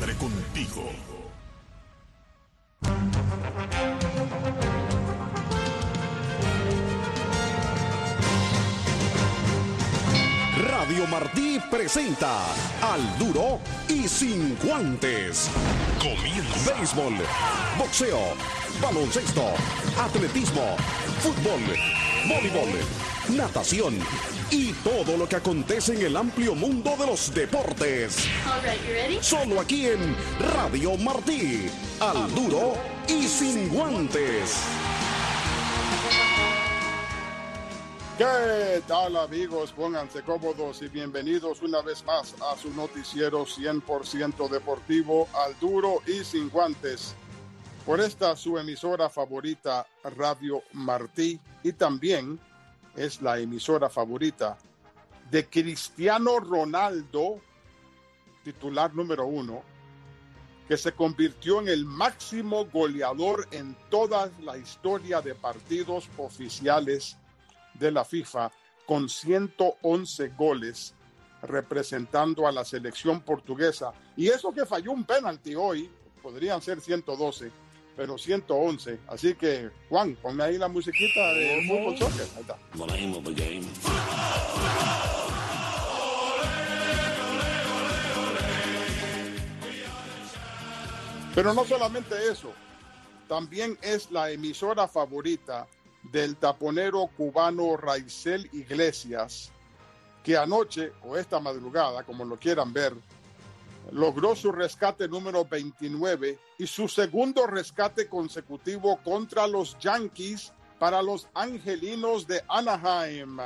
siempre contigo. Radio Martí presenta Al Duro y Sin Guantes. Comienza. Béisbol, boxeo, baloncesto, atletismo, fútbol, voleibol, natación y todo lo que acontece en el amplio mundo de los deportes. All right, you ready? Solo aquí en Radio Martí. Al Duro y Sin Guantes. ¿Qué tal, amigos? Pónganse cómodos y bienvenidos una vez más a su noticiero 100% deportivo, Al Duro y Sin Guantes, por esta su emisora favorita, Radio Martí, y también es la emisora favorita de Cristiano Ronaldo, titular número 1, que se convirtió en el máximo goleador en toda la historia de partidos oficiales de la FIFA, con 111 goles representando a la selección portuguesa. Y eso que falló un penalti hoy, podrían ser 112, pero 111. Así que, Juan, ponme ahí la musiquita de fútbol soccer. Ahí está. Pero no solamente eso, también es la emisora favorita del taponero cubano Raisel Iglesias, que anoche, o esta madrugada, como lo quieran ver, logró su rescate número 29 y su segundo rescate consecutivo contra los Yankees para los Angelinos de Anaheim.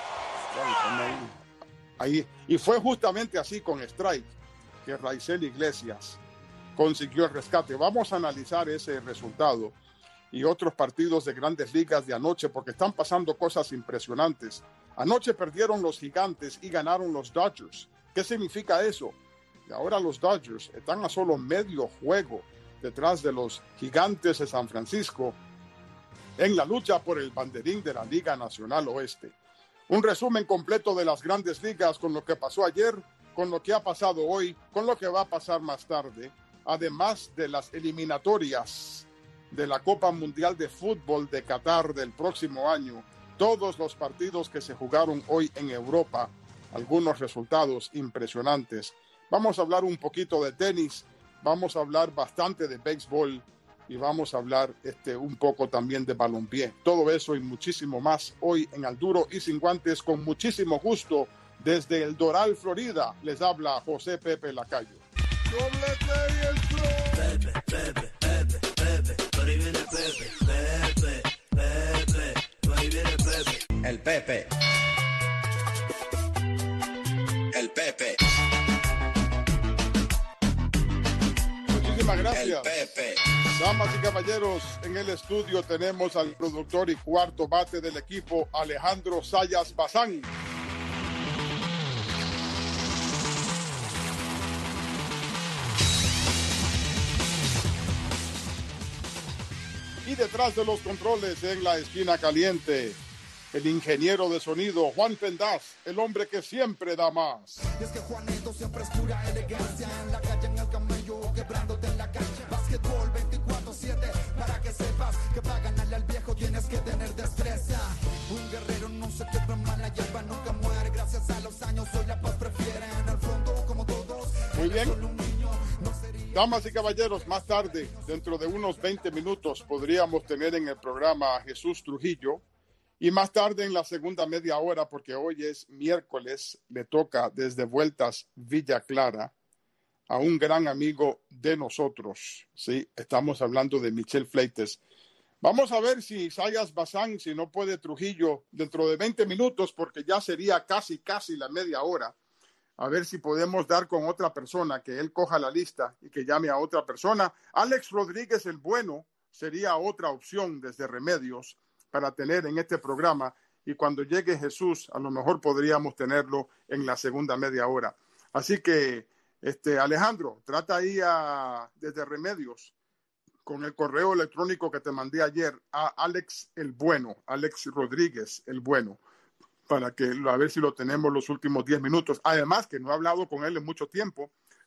Ahí. Y fue justamente así, con strike, que Raisel Iglesias consiguió el rescate. Vamos a analizar ese resultado y otros partidos de Grandes Ligas de anoche, porque están pasando cosas impresionantes. Anoche perdieron los Gigantes y ganaron los Dodgers. ¿Qué significa eso? Y ahora los Dodgers están a solo medio juego detrás de los Gigantes de San Francisco en la lucha por el banderín de la Liga Nacional Oeste. Un resumen completo de las Grandes Ligas con lo que pasó ayer, con lo que ha pasado hoy, con lo que va a pasar más tarde, además de las eliminatorias de la Copa Mundial de Fútbol de Qatar del próximo año, todos los partidos que se jugaron hoy en Europa, algunos resultados impresionantes. Vamos a hablar un poquito de tenis, vamos a hablar bastante de béisbol y vamos a hablar un poco también de balompié. Todo eso y muchísimo más hoy en Al Duro y Sin Guantes, con muchísimo gusto. Desde el Doral, Florida, les habla José Pepe Lacayo. Pepe, Pepe, Pepe, Pepe, por ahí viene Pepe, Pepe, Pepe, por ahí viene Pepe. El Pepe. El Pepe. Muchísimas gracias. El Pepe. Damas y caballeros, en el estudio tenemos al productor y cuarto bate del equipo, Alejandro Sayas Bazán. Y detrás de los controles, en la esquina caliente, el ingeniero de sonido, Juan Pendaz, el hombre que siempre da más. Y es que Juanito siempre es pura elegancia, en la calle, en el camello, quebrándote en la cancha. Básquetbol 24/7, para que sepas que para ganarle al viejo tienes que tener destreza. Un guerrero no se quebra mal, la hierba nunca muere. Gracias a los años hoy la paz prefiere, en el fondo como todos. Muy bien. Damas y caballeros, más tarde, dentro de unos 20 minutos, podríamos tener en el programa a Jesús Trujillo. Y más tarde, en la segunda media hora, porque hoy es miércoles, le toca desde Vueltas Villa Clara a un gran amigo de nosotros. Sí, estamos hablando de Michel Fleites. Vamos a ver si Sayas Bazán, si no puede Trujillo, dentro de 20 minutos, porque ya sería casi la media hora. A ver si podemos dar con otra persona, que él coja la lista y que llame a otra persona. Alex Rodríguez el Bueno sería otra opción desde Remedios para tener en este programa. Y cuando llegue Jesús, a lo mejor podríamos tenerlo en la segunda media hora. Así que, Alejandro, trata ahí desde Remedios con el correo electrónico que te mandé ayer a Alex el Bueno, Alex Rodríguez el Bueno, para que a ver si lo tenemos los últimos 10 minutos. Además que no he hablado con él en mucho tiempo,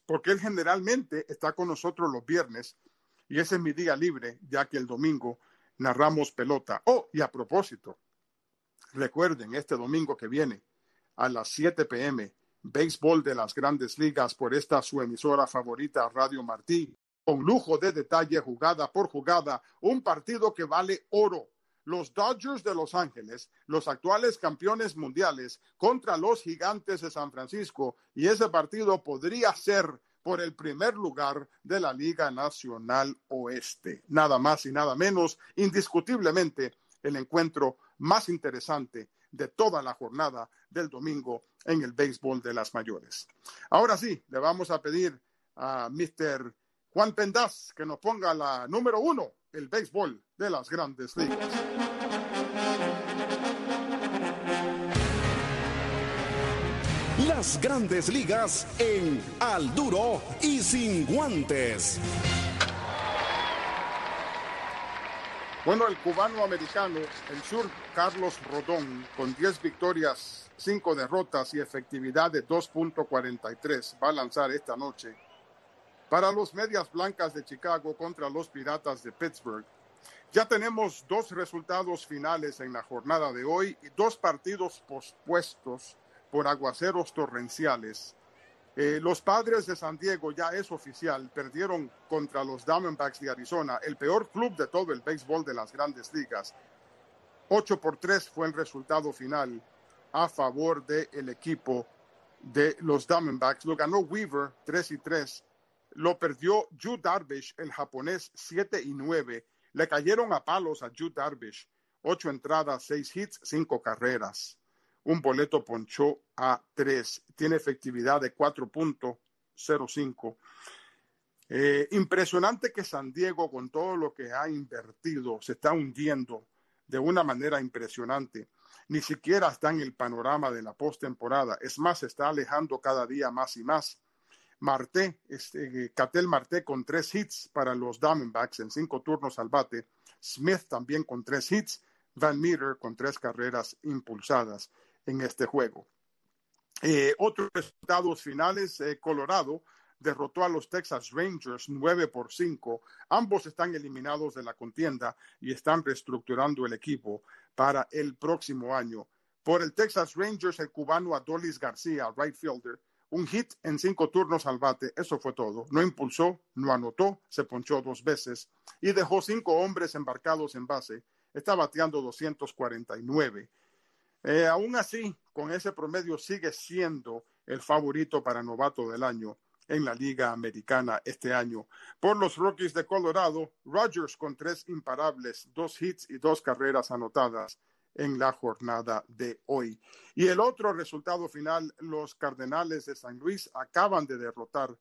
porque él generalmente está con nosotros los viernes y ese es mi día libre, ya que el domingo narramos pelota. Oh, y a propósito, recuerden, este domingo que viene a las 7 p.m., béisbol de las Grandes Ligas por esta su emisora favorita, Radio Martí, con lujo de detalle, jugada por jugada, un partido que vale oro. Los Dodgers de Los Ángeles, los actuales campeones mundiales, contra los Gigantes de San Francisco, y ese partido podría ser por el primer lugar de la Liga Nacional Oeste. Nada más y nada menos, indiscutiblemente, el encuentro más interesante de toda la jornada del domingo en el béisbol de las mayores. Ahora sí, le vamos a pedir a Mr. Juan Pendaz que nos ponga la número 1, el béisbol de las Grandes Ligas. Las Grandes Ligas en Al Duro y Sin Guantes. Bueno, el cubano americano, el sur Carlos Rodón, con 10 victorias, 5 derrotas y efectividad de 2.43, va a lanzar esta noche para los Medias Blancas de Chicago contra los Piratas de Pittsburgh. Ya tenemos 2 resultados finales en la jornada de hoy y 2 partidos pospuestos por aguaceros torrenciales. Los Padres de San Diego, ya es oficial, perdieron contra los Diamondbacks de Arizona, el peor club de todo el béisbol de las Grandes Ligas. 8-3 fue el resultado final a favor del equipo de los Diamondbacks. Lo ganó Weaver 3-3. Lo perdió Yu Darvish, el japonés, 7-9. Le cayeron a palos a Yu Darvish. 8 entradas, 6 hits, 5 carreras. Un boleto ponchó a 3. Tiene efectividad de 4.05. Impresionante que San Diego, con todo lo que ha invertido, se está hundiendo de una manera impresionante. Ni siquiera está en el panorama de la postemporada. Es más, se está alejando cada día más y más. Ketel Marte con 3 hits para los Diamondbacks en 5 turnos al bate. Smith también con 3 hits. Van Meter con 3 carreras impulsadas en este juego. Otros resultados finales, Colorado derrotó a los Texas Rangers 9-5. Ambos están eliminados de la contienda y están reestructurando el equipo para el próximo año. Por el Texas Rangers, el cubano Adolis García, right fielder, un hit en 5 turnos al bate, eso fue todo. No impulsó, no anotó, se ponchó 2 veces y dejó 5 hombres embarcados en base. Está bateando 249. Aún así, con ese promedio sigue siendo el favorito para novato del año en la Liga Americana este año. Por los Rockies de Colorado, Rogers con 3 imparables, 2 hits y 2 carreras anotadas en la jornada de hoy. Y el otro resultado final, los Cardenales de San Luis acaban de derrotar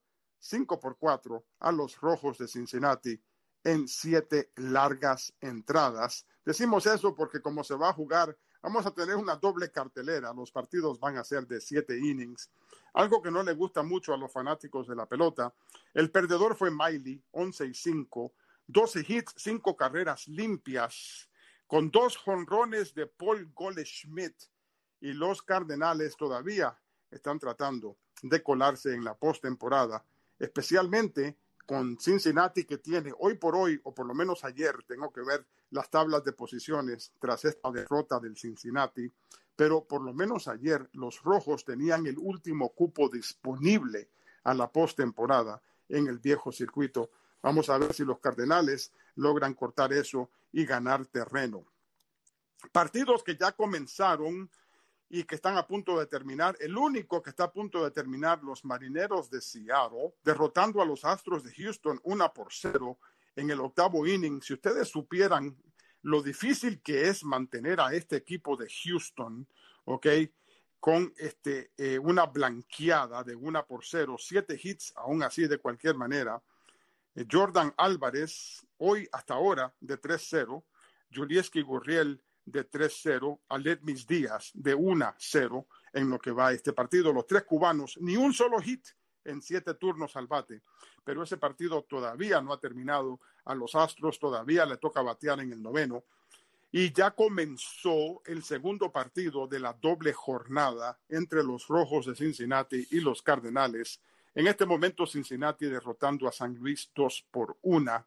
5-4 a los Rojos de Cincinnati en 7 largas entradas. Decimos eso porque como se va a jugar, vamos a tener una doble cartelera. Los partidos van a ser de 7 innings. Algo que no le gusta mucho a los fanáticos de la pelota. El perdedor fue Miley, 11-5, 12 hits, 5 carreras limpias, con 2 jonrones de Paul Goldschmidt. Y los Cardenales todavía están tratando de colarse en la postemporada, especialmente con Cincinnati, que tiene hoy por hoy, o por lo menos ayer, tengo que ver las tablas de posiciones tras esta derrota del Cincinnati, pero por lo menos ayer los Rojos tenían el último cupo disponible a la postemporada en el viejo circuito. Vamos a ver si los Cardenales logran cortar eso y ganar terreno. Partidos que ya comenzaron y que están a punto de terminar. El único que está a punto de terminar, los Marineros de Seattle, derrotando a los Astros de Houston 1-0 en el 8º inning. Si ustedes supieran lo difícil que es mantener a este equipo de Houston, ¿ok?, con una blanqueada de 1-0, 7 hits, aún así de cualquier manera. Jordan Álvarez, hoy hasta ahora, de 3-0. Julieski Gurriel, de 3-0, Aledmys Díaz de 1-0 en lo que va este partido. Los 3 cubanos, ni un solo hit en 7 turnos al bate, pero ese partido todavía no ha terminado. A los Astros todavía le toca batear en el 9º y ya comenzó el segundo partido de la doble jornada entre los Rojos de Cincinnati y los Cardenales En este momento, Cincinnati derrotando a San Luis 2-1.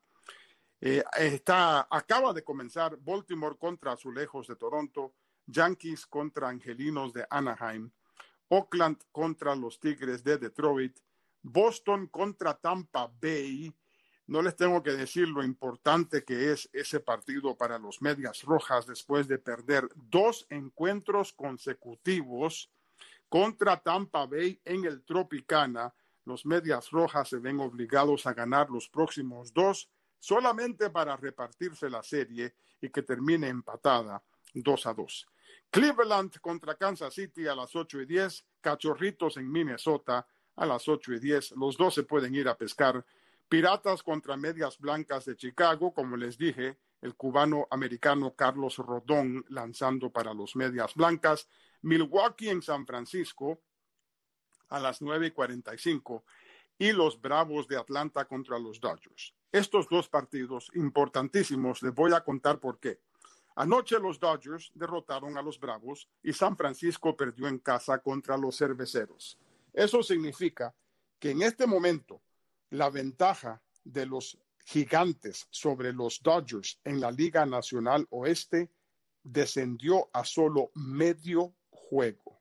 Acaba de comenzar Baltimore contra Azulejos de Toronto, Yankees contra Angelinos de Anaheim, Oakland contra los Tigres de Detroit, Boston contra Tampa Bay. No les tengo que decir lo importante que es ese partido para los Medias Rojas después de perder 2 encuentros consecutivos contra Tampa Bay en el Tropicana. Los Medias Rojas se ven obligados a ganar los próximos 2 solamente para repartirse la serie y que termine empatada 2-2. Cleveland contra Kansas City a las 8:10, Cachorritos en Minnesota a las 8:10. Los dos se pueden ir a pescar. Piratas contra Medias Blancas de Chicago, como les dije, el cubano-americano Carlos Rodón lanzando para los Medias Blancas. Milwaukee en San Francisco a las 9:45 y los Bravos de Atlanta contra los Dodgers. Estos 2 partidos importantísimos, les voy a contar por qué. Anoche los Dodgers derrotaron a los Bravos y San Francisco perdió en casa contra los Cerveceros. Eso significa que en este momento la ventaja de los Gigantes sobre los Dodgers en la Liga Nacional Oeste descendió a solo medio juego.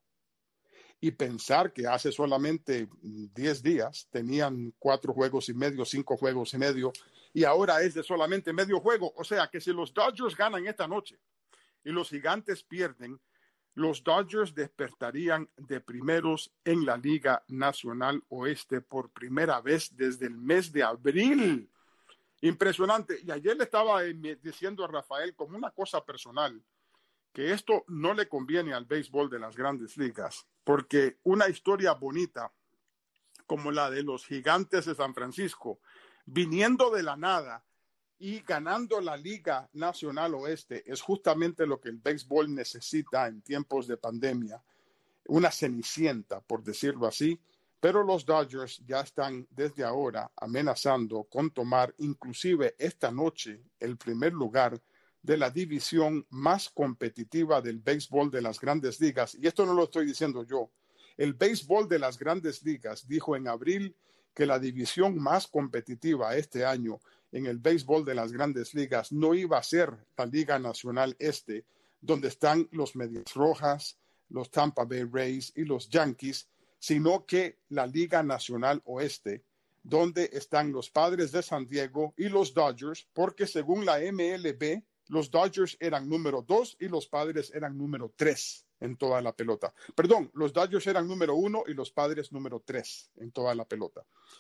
Y pensar que hace solamente 10 días tenían 4 juegos y medio, 5 juegos y medio, y ahora es de solamente medio juego. O sea que si los Dodgers ganan esta noche y los Gigantes pierden, los Dodgers despertarían de primeros en la Liga Nacional Oeste por primera vez desde el mes de abril. Impresionante. Y ayer le estaba diciendo a Rafael como una cosa personal que esto no le conviene al béisbol de las Grandes Ligas, porque una historia bonita como la de los Gigantes de San Francisco, viniendo de la nada y ganando la Liga Nacional Oeste, es justamente lo que el béisbol necesita en tiempos de pandemia. Una cenicienta, por decirlo así, pero los Dodgers ya están desde ahora amenazando con tomar inclusive esta noche el primer lugar de la división más competitiva del béisbol de las Grandes Ligas. Y esto no lo estoy diciendo yo. El béisbol de las Grandes Ligas dijo en abril que la división más competitiva este año en el béisbol de las Grandes Ligas no iba a ser la Liga Nacional Este, donde están los Medias Rojas, los Tampa Bay Rays y los Yankees, sino que la Liga Nacional Oeste, donde están los Padres de San Diego y los Dodgers, porque según la MLB, los Dodgers eran número 2 y los Padres eran número 3 en toda la pelota. Perdón, los Dodgers eran número 1 y los Padres número 3 en toda la pelota.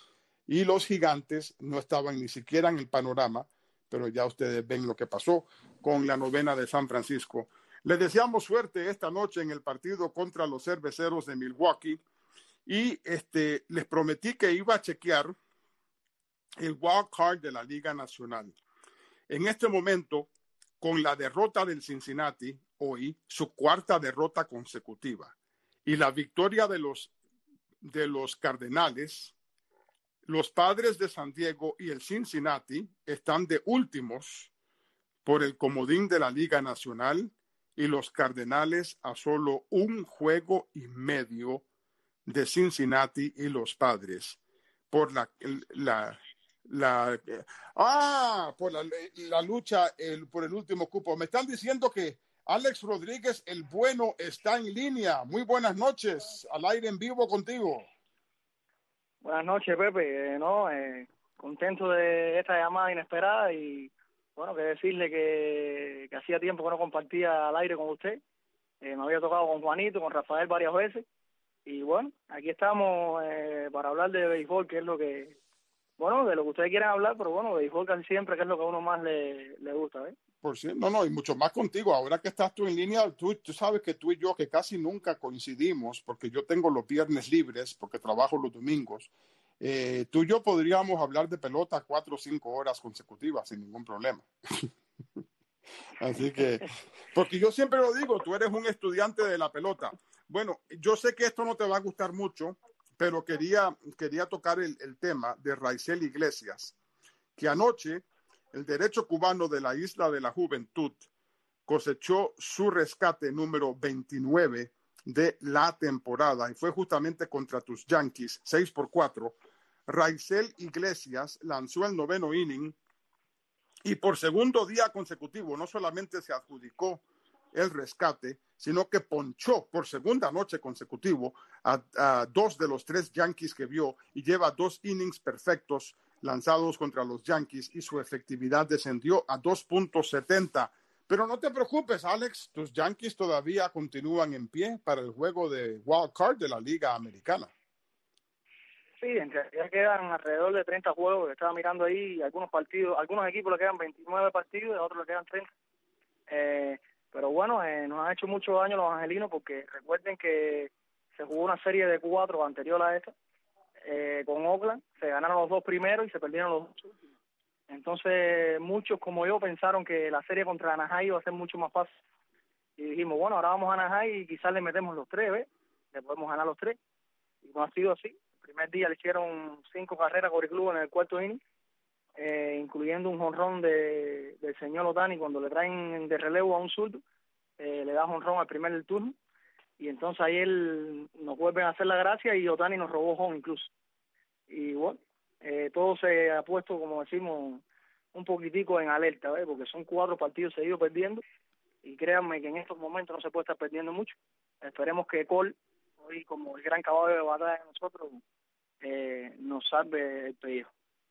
Y los Gigantes no estaban ni siquiera en el panorama, pero ya ustedes ven lo que pasó con la novena de San Francisco. Les deseamos suerte esta noche en el partido contra los Cerveceros de Milwaukee y les prometí que iba a chequear el wild card de la Liga Nacional. En este momento, con la derrota del Cincinnati hoy, su 4ª derrota consecutiva, y la victoria de los Cardenales, los Padres de San Diego y el Cincinnati están de últimos por el comodín de la Liga Nacional y los Cardenales a solo 1 juego y medio de Cincinnati y los Padres por la lucha por el último cupo. Me están diciendo que Alex Rodríguez, el bueno, está en línea. Muy buenas noches, al aire en vivo contigo. Buenas noches, Pepe. Contento de esta llamada inesperada y, bueno, que decirle que hacía tiempo que no compartía al aire con usted. Me había tocado con Juanito, con Rafael varias veces. Y, bueno, aquí estamos para hablar de béisbol, que es lo que... Bueno, de lo que ustedes quieran hablar, pero bueno, béisbol casi siempre, que es lo que a uno más le gusta, ¿eh? Por sí, no, y mucho más contigo. Ahora que estás tú en línea, tú sabes que tú y yo, que casi nunca coincidimos, porque yo tengo los viernes libres, porque trabajo los domingos, tú y yo podríamos hablar de pelota 4 o 5 horas consecutivas sin ningún problema. Así que, porque yo siempre lo digo, tú eres un estudiante de la pelota. Bueno, yo sé que esto no te va a gustar mucho, pero quería tocar el tema de Raisel Iglesias, que anoche el derecho cubano de la Isla de la Juventud cosechó su rescate número 29 de la temporada, y fue justamente contra tus Yankees, 6-4. Raisel Iglesias lanzó el 9º inning y por segundo día consecutivo no solamente se adjudicó el rescate, sino que ponchó por segunda noche consecutivo a 2 de los 3 Yankees que vio, y lleva 2 innings perfectos lanzados contra los Yankees, y su efectividad descendió a 2.70. Pero no te preocupes, Alex, tus Yankees todavía continúan en pie para el juego de Wild Card de la Liga Americana. Sí, en realidad quedan alrededor de 30 juegos. Estaba mirando ahí algunos partidos, algunos equipos le quedan 29 partidos, a otros le quedan 30. Pero bueno, nos han hecho mucho daño los angelinos, porque recuerden que se jugó una serie de 4 anterior a esta con Oakland. Se ganaron los 2 primeros y se perdieron los 2 últimos. Entonces muchos como yo pensaron que la serie contra Anaheim iba a ser mucho más fácil, y dijimos, bueno, ahora vamos a Anaheim y quizás le metemos los 3, ¿ves? Le podemos ganar los 3, y no ha sido así. El primer día le hicieron 5 carreras a Corey Kluber en el 4º inning, incluyendo un jonrón del señor Ohtani cuando le traen de relevo a un zurdo, le da jonrón al primer del turno, y entonces ayer nos vuelven a hacer la gracia y Ohtani nos robó home incluso. Y bueno, todo se ha puesto, como decimos, un poquitico en alerta, ¿ves? Porque son 4 partidos seguidos perdiendo, y créanme que en estos momentos no se puede estar perdiendo mucho. Esperemos que Cole, hoy como el gran caballo de batalla de nosotros, nos salve el pellejo.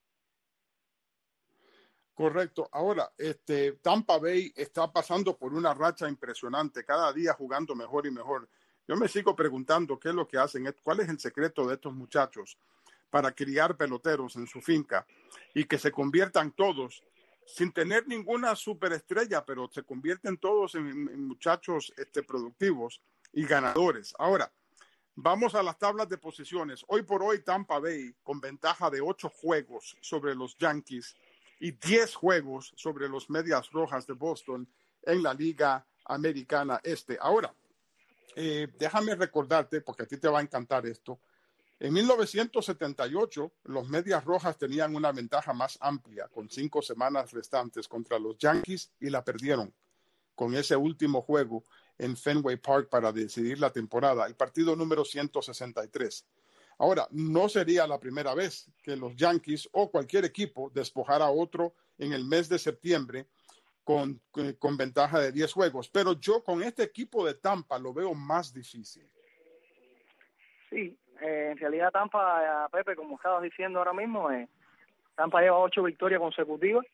Correcto. Ahora, Tampa Bay está pasando por una racha impresionante, cada día jugando mejor y mejor. Yo me sigo preguntando qué es lo que hacen, cuál es el secreto de estos muchachos para criar peloteros en su finca y que se conviertan todos, sin tener ninguna superestrella, pero se convierten todos en muchachos productivos y ganadores. Ahora, vamos a las tablas de posiciones. Hoy por hoy Tampa Bay con ventaja de 8 juegos sobre los Yankees y 10 juegos sobre los Medias Rojas de Boston en la Liga Americana Este. Ahora, déjame recordarte, porque a ti te va a encantar esto. En 1978, los Medias Rojas tenían una ventaja más amplia, con 5 semanas restantes contra los Yankees, y la perdieron con ese último juego en Fenway Park para decidir la temporada, el partido número 163. Ahora, no sería la primera vez que los Yankees o cualquier equipo despojara a otro en el mes de septiembre con ventaja de 10 juegos, pero yo con este equipo de Tampa lo veo más difícil. Sí, en realidad Tampa, Pepe, como estabas diciendo ahora mismo, Tampa lleva 8 victorias consecutivas.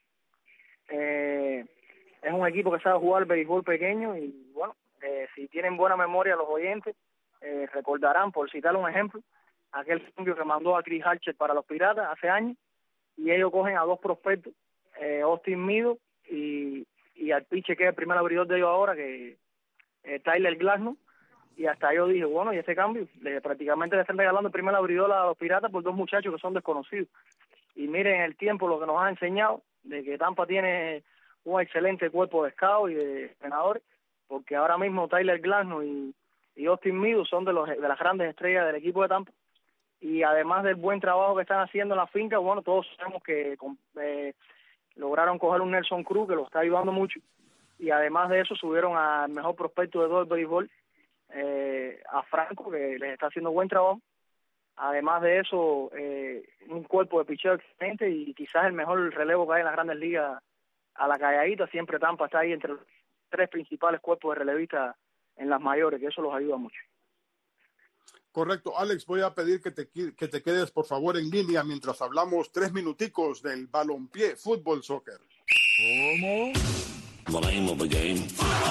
Es un equipo que sabe jugar béisbol pequeño, y bueno, si tienen buena memoria los oyentes, recordarán, por citar un ejemplo, aquel cambio que mandó a Chris Archer para los Piratas hace años, y ellos cogen a 2 prospectos, Austin Meadows y al pitcher que es el primer abridor de ellos ahora, que Tyler Glasnow. Y hasta yo dije, bueno, y ese cambio, prácticamente le están regalando el primer abridor a los Piratas por 2 muchachos que son desconocidos. Y miren el tiempo lo que nos ha enseñado, de que Tampa tiene un excelente cuerpo de scout y de entrenadores, porque ahora mismo Tyler Glasnow y Austin Meadows son de las grandes estrellas del equipo de Tampa. Y además del buen trabajo que están haciendo en la finca, bueno, todos sabemos que lograron coger un Nelson Cruz que lo está ayudando mucho, y además de eso subieron al mejor prospecto de todo el béisbol, a Franco, que les está haciendo buen trabajo. Además de eso, un cuerpo de picheo excelente, y quizás el mejor relevo que hay en las grandes ligas a la calladita. Siempre Tampa está ahí entre los 3 principales cuerpos de relevistas en las mayores, que eso los ayuda mucho. Correcto. Alex, voy a pedir que te quedes por favor en línea mientras hablamos 3 minuticos del balompié, fútbol, soccer. ¿Cómo? The name of the game.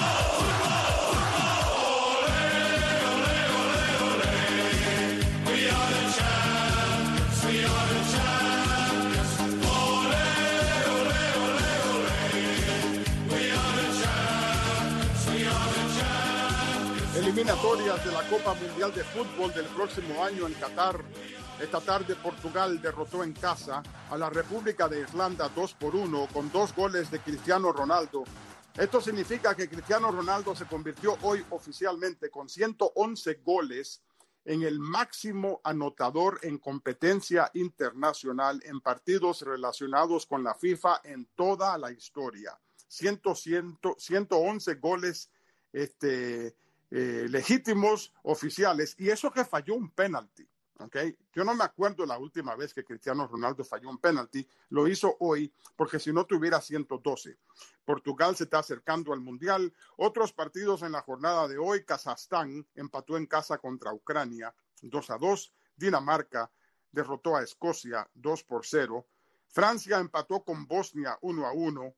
Eliminatorias de la Copa Mundial de Fútbol del próximo año en Qatar. Esta tarde Portugal derrotó en casa a la República de Irlanda 2-1 con 2 goles de Cristiano Ronaldo. Esto significa que Cristiano Ronaldo se convirtió hoy oficialmente con 111 goles en el máximo anotador en competencia internacional en partidos relacionados con la FIFA en toda la historia. 111 goles legítimos oficiales, y eso que falló un penalti. Okay. Yo no me acuerdo la última vez que Cristiano Ronaldo falló un penalti. Lo hizo hoy porque si no tuviera 112. Portugal se está acercando al Mundial. Otros partidos en la jornada de hoy. Kazajstán empató en casa contra Ucrania 2-2. Dinamarca derrotó a Escocia 2-0. Francia empató con Bosnia 1-1.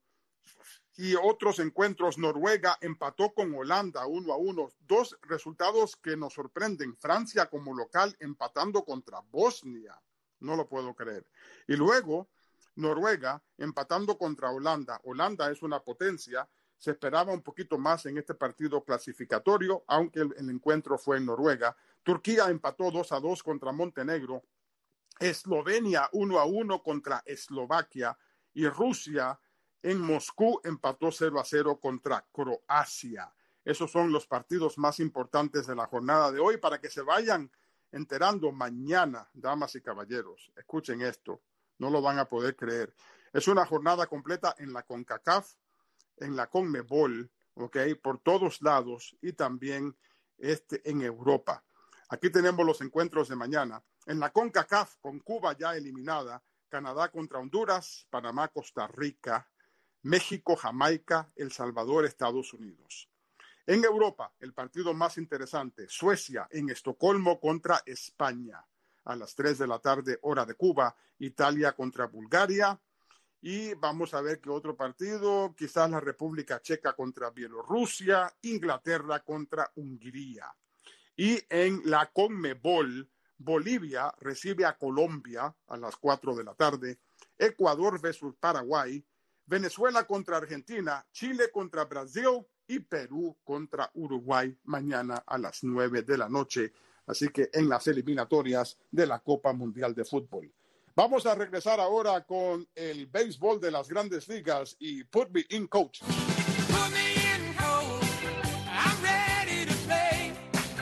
Y otros encuentros, Noruega empató con Holanda 1-1. Dos resultados que nos sorprenden. Francia como local empatando contra Bosnia. No lo puedo creer. Y luego, Noruega empatando contra Holanda. Holanda es una potencia. Se esperaba un poquito más en este partido clasificatorio, aunque el encuentro fue en Noruega. Turquía empató 2-2 contra Montenegro. Eslovenia 1-1 contra Eslovaquia. Y Rusia en Moscú empató 0-0 contra Croacia. Esos son los partidos más importantes de la jornada de hoy para que se vayan enterando mañana, damas y caballeros. Escuchen esto, no lo van a poder creer. Es una jornada completa en la CONCACAF, en la CONMEBOL, okay, por todos lados y también en Europa. Aquí tenemos los encuentros de mañana. En la CONCACAF, con Cuba ya eliminada, Canadá contra Honduras, Panamá, Costa Rica, México, Jamaica, El Salvador, Estados Unidos. En Europa, el partido más interesante, Suecia en Estocolmo contra España. A las 3 de la tarde, hora de Cuba, Italia contra Bulgaria. Y vamos a ver qué otro partido, quizás la República Checa contra Bielorrusia, Inglaterra contra Hungría. Y en la CONMEBOL, Bolivia recibe a Colombia a las 4 de la tarde, Ecuador versus Paraguay, Venezuela contra Argentina, Chile contra Brasil y Perú contra Uruguay mañana a las 9 de la noche. Así que en las eliminatorias de la Copa Mundial de Fútbol. Vamos a regresar ahora con el béisbol de las Grandes Ligas y Put Me In, Coach. Put me in, coach. I'm ready to play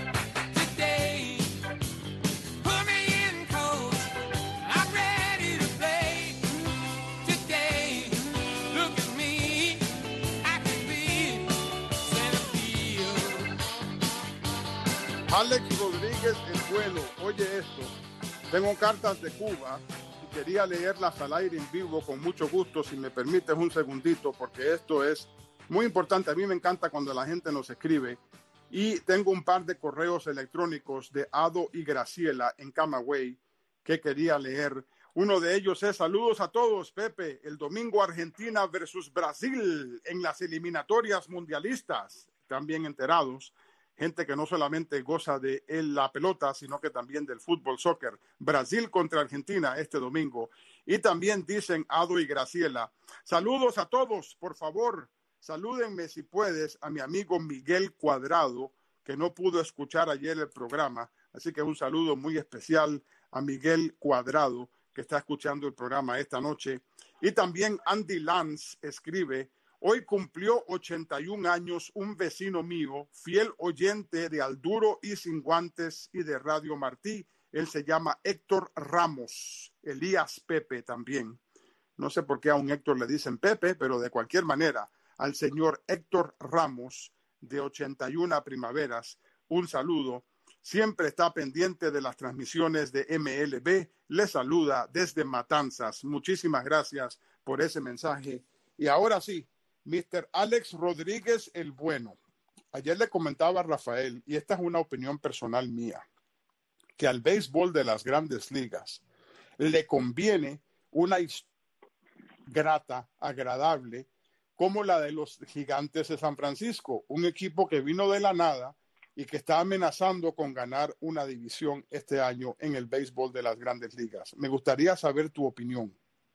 today. Put me in, coach. I'm ready to play today. Look at me, I can be center field. Alex Rodríguez es bueno. Oye esto, tengo cartas de Cuba y quería leerlas al aire en vivo con mucho gusto, si me permites un segundito, porque esto es muy importante. A mí me encanta cuando la gente nos escribe y tengo un par de correos electrónicos de Ado y Graciela en Camagüey que quería leer. Uno de ellos es: saludos a todos, Pepe, el domingo Argentina versus Brasil en las eliminatorias mundialistas. Están bien enterados. Gente que no solamente goza de la pelota, sino que también del fútbol, soccer. Brasil contra Argentina este domingo. Y también dicen Ado y Graciela: saludos a todos, por favor, salúdenme si puedes a mi amigo Miguel Cuadrado, que no pudo escuchar ayer el programa. Así que un saludo muy especial a Miguel Cuadrado, que está escuchando el programa esta noche. Y también Andy Lance escribe: hoy cumplió 81 años un vecino mío, fiel oyente de Al Duro y Sin Guantes y de Radio Martí. Él se llama Héctor Ramos, Elías Pepe también. No sé por qué a un Héctor le dicen Pepe, pero de cualquier manera, al señor Héctor Ramos, de 81 primaveras, un saludo. Siempre está pendiente de las transmisiones de MLB. Le saluda desde Matanzas. Muchísimas gracias por ese mensaje. Y ahora sí, Mr. Alex Rodríguez el Bueno. Ayer le comentaba a Rafael, y esta es una opinión personal mía, que al béisbol de las Grandes Ligas le conviene una grata, agradable, como la de los Gigantes de San Francisco, un equipo que vino de la nada y que está amenazando con ganar una división este año en el béisbol de las Grandes Ligas. Me gustaría saber tu opinión.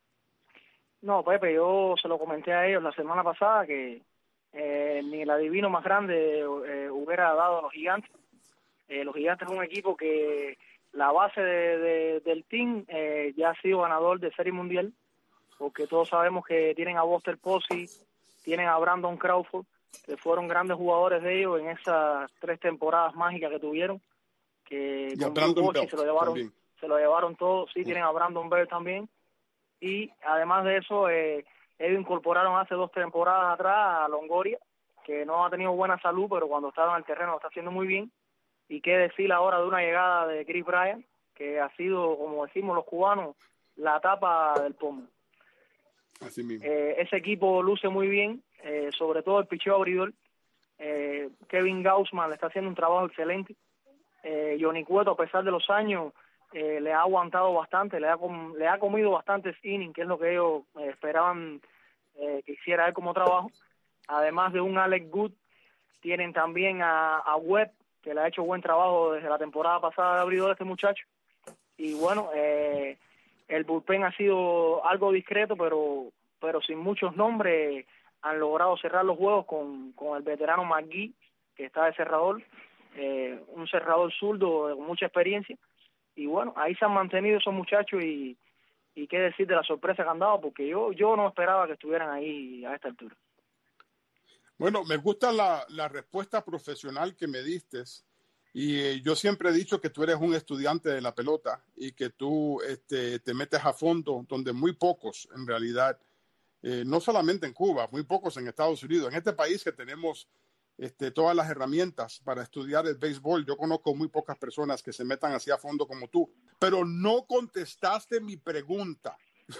No, Pepe, yo se lo comenté a ellos la semana pasada que ni el adivino más grande hubiera dado a los Gigantes. Los Gigantes es un equipo que la base del team ya ha sido ganador de Serie Mundial, porque todos sabemos que tienen a Buster Posey, tienen a Brandon Crawford, que fueron grandes jugadores de ellos en esas 3 temporadas mágicas que tuvieron, que y con Brandon Bell se lo llevaron todo. Sí, tienen a Brandon Bell también. Y además de eso, ellos incorporaron hace 2 temporadas atrás a Longoria, que no ha tenido buena salud, pero cuando está en el terreno lo está haciendo muy bien. Y qué decir ahora de una llegada de Chris Bryant, que ha sido, como decimos los cubanos, la tapa del pomo. Así mismo. Ese equipo luce muy bien, sobre todo el picheo abridor. Kevin Gausman le está haciendo un trabajo excelente. Johnny Cueto, a pesar de los años, le ha aguantado bastante, le ha comido bastantes innings, que es lo que ellos esperaban que hiciera él como trabajo. Además de un Alex Good, tienen también a Webb, que le ha hecho buen trabajo desde la temporada pasada de abridor este muchacho. Y bueno, el bullpen ha sido algo discreto, pero sin muchos nombres. Han logrado cerrar los juegos con el veterano McGee, que está de cerrador, un cerrador zurdo con mucha experiencia. Y bueno, ahí se han mantenido esos muchachos y qué decir de la sorpresa que han dado, porque yo no esperaba que estuvieran ahí a esta altura. Bueno, me gusta la respuesta profesional que me diste. Y yo siempre he dicho que tú eres un estudiante de la pelota y que tú te metes a fondo donde muy pocos en realidad, no solamente en Cuba, muy pocos en Estados Unidos. En este país que tenemos todas las herramientas para estudiar el béisbol, yo conozco muy pocas personas que se metan así a fondo como tú. Pero no contestaste mi pregunta.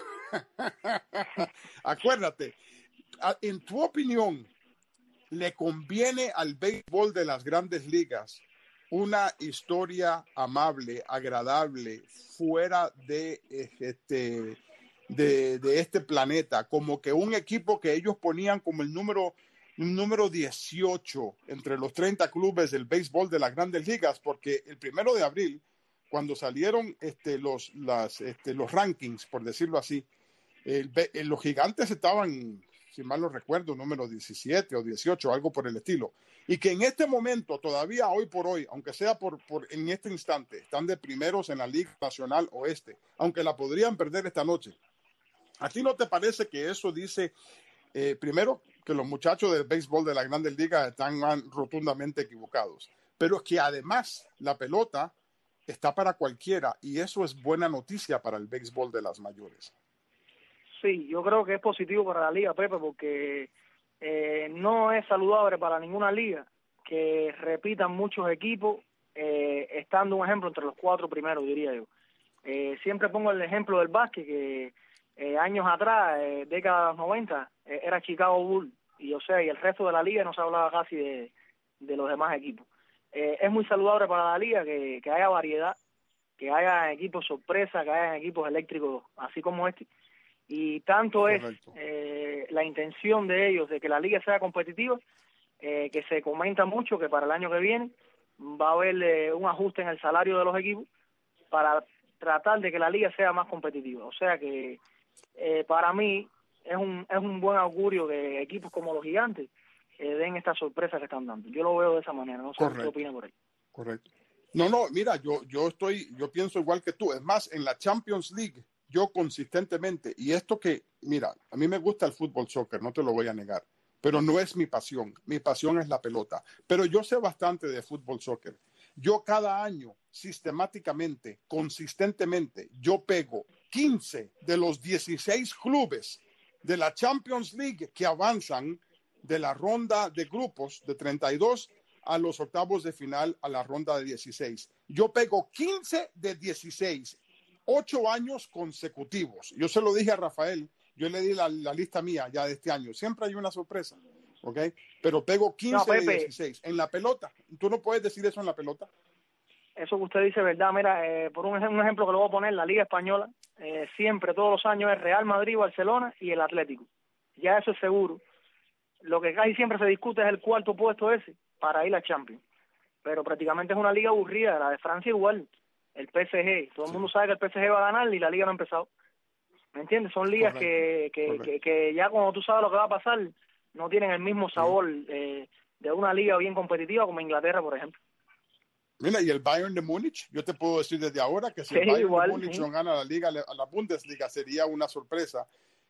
Acuérdate, en tu opinión, ¿le conviene al béisbol de las grandes ligas una historia amable, agradable, fuera de este planeta? Como que un equipo que ellos ponían como el número 18 entre los 30 clubes del béisbol de las grandes ligas, porque el 1 de abril, cuando salieron los rankings, por decirlo así, los Gigantes estaban, si mal no recuerdo, número 17 o 18, algo por el estilo. Y que en este momento, todavía hoy por hoy, aunque sea en este instante, están de primeros en la Liga Nacional Oeste, aunque la podrían perder esta noche. ¿A ti no te parece que eso dice, primero, que los muchachos del béisbol de las grandes ligas están rotundamente equivocados? Pero que además la pelota está para cualquiera y eso es buena noticia para el béisbol de las mayores. Sí, yo creo que es positivo para la liga, Pepe, porque no es saludable para ninguna liga que repitan muchos equipos, estando un ejemplo entre los 4 primeros, diría yo. Siempre pongo el ejemplo del básquet, que años atrás, décadas 90, era Chicago Bulls, y el resto de la liga no se hablaba casi de los demás equipos. Es muy saludable para la liga que haya variedad, que haya equipos sorpresa, que haya equipos eléctricos, así como este. Y tanto Correcto. Es la intención de ellos de que la liga sea competitiva, que se comenta mucho que para el año que viene va a haber un ajuste en el salario de los equipos para tratar de que la liga sea más competitiva. O sea que para mí es un buen augurio que equipos como los Gigantes den esta sorpresa que están dando. Yo lo veo de esa manera, no sé qué opina por ahí. Correcto. No, mira, yo pienso igual que tú. Es más, en la Champions League, yo consistentemente, y esto que, mira, a mí me gusta el fútbol soccer, no te lo voy a negar, pero no es mi pasión es la pelota. Pero yo sé bastante de fútbol soccer. Yo cada año, sistemáticamente, consistentemente, yo pego 15 de los 16 clubes de la Champions League que avanzan de la ronda de grupos de 32 a los octavos de final a la ronda de 16. Yo pego 15 de 16, 8 años consecutivos. Yo se lo dije a Rafael, yo le di la lista mía ya de este año. Siempre hay una sorpresa, ¿ok? Pero pego 15 de 16. En la pelota, ¿tú no puedes decir eso en la pelota? Eso que usted dice es verdad. Mira, por un ejemplo que le voy a poner, la Liga Española, siempre, todos los años, es Real Madrid, Barcelona y el Atlético. Ya eso es seguro. Lo que casi siempre se discute es el cuarto puesto ese para ir a Champions. Pero prácticamente es una liga aburrida. La de Francia igual. El PSG. Todo el mundo sabe que el PSG va a ganar y la liga no ha empezado. ¿Me entiendes? Son ligas que ya cuando tú sabes lo que va a pasar, no tienen el mismo sabor de una liga bien competitiva como Inglaterra, por ejemplo. Mira, y el Bayern de Múnich, yo te puedo decir desde ahora que si el Bayern de Múnich no gana la liga, a la Bundesliga, sería una sorpresa.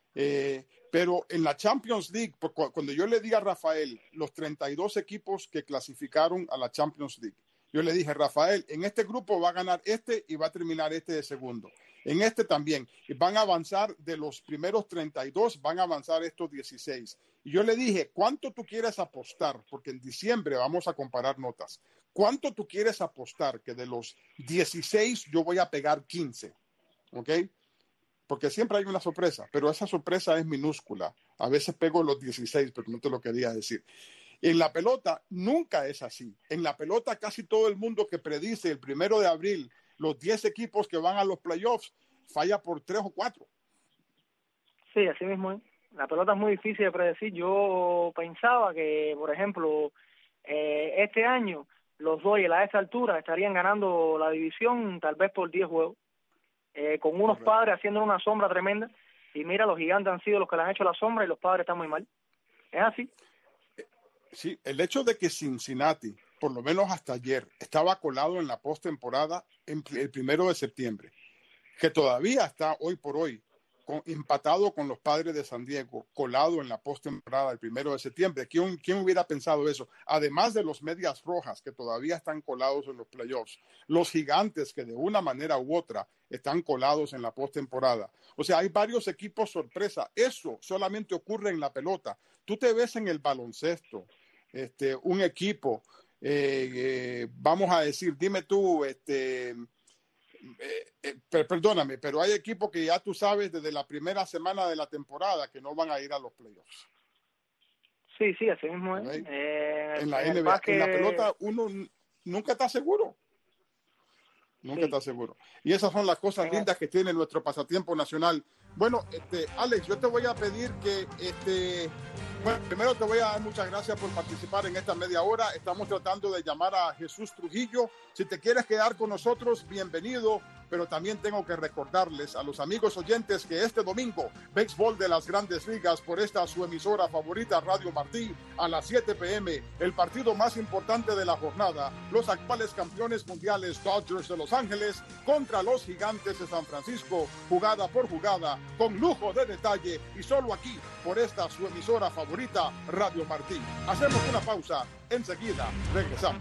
Pero en la Champions League, cuando yo le diga a Rafael los 32 equipos que clasificaron a la Champions League, yo le dije, Rafael, en este grupo va a ganar este y va a terminar este de segundo. En este también. Y van a avanzar de los primeros 32, van a avanzar estos 16. Y yo le dije, ¿cuánto tú quieres apostar? Porque en diciembre vamos a comparar notas. ¿Cuánto tú quieres apostar que de los 16 yo voy a pegar 15? ¿Ok? Porque siempre hay una sorpresa, pero esa sorpresa es minúscula. A veces pego los 16, pero no te lo quería decir. En la pelota nunca es así. En la pelota casi todo el mundo que predice el 1 de abril los 10 equipos que van a los playoffs falla por 3 o 4. Sí, así mismo es. La pelota es muy difícil de predecir. Yo pensaba que, por ejemplo, este año los Dodgers a esta altura estarían ganando la división tal vez por 10 juegos, con unos Correcto. Padres haciendo una sombra tremenda. Y mira, los Gigantes han sido los que le han hecho la sombra y los Padres están muy mal. Es así. Sí, el hecho de que Cincinnati, por lo menos hasta ayer, estaba colado en la postemporada el 1 de septiembre, que todavía está hoy por hoy empatado con los Padres de San Diego, colado en la postemporada el 1 de septiembre. ¿Quién hubiera pensado eso? Además de los Medias Rojas, que todavía están colados en los playoffs, los Gigantes, que de una manera u otra están colados en la postemporada. O sea, hay varios equipos sorpresa. Eso solamente ocurre en la pelota. Tú te ves en el baloncesto, un equipo, vamos a decir, dime tú, perdóname, pero hay equipos que ya tú sabes desde la primera semana de la temporada que no van a ir a los playoffs. Sí, sí, así mismo es. ¿Okay? En la el NBA, básquet- en la pelota uno nunca está seguro. Nunca Sí. está seguro. Y esas son las cosas lindas que tiene nuestro pasatiempo nacional. Bueno, Alex, yo te voy a pedir que, bueno, primero te voy a dar muchas gracias por participar en esta media hora. Estamos tratando de llamar a Jesús Trujillo. Si te quieres quedar con nosotros, bienvenido. Pero también tengo que recordarles a los amigos oyentes que este domingo, béisbol de las Grandes Ligas por esta su emisora favorita, Radio Martí, a las 7 p.m., el partido más importante de la jornada, los actuales campeones mundiales Dodgers de Los Ángeles contra los Gigantes de San Francisco, jugada por jugada, con lujo de detalle y solo aquí, por esta su emisora favorita, Radio Martí. Hacemos una pausa, enseguida regresamos.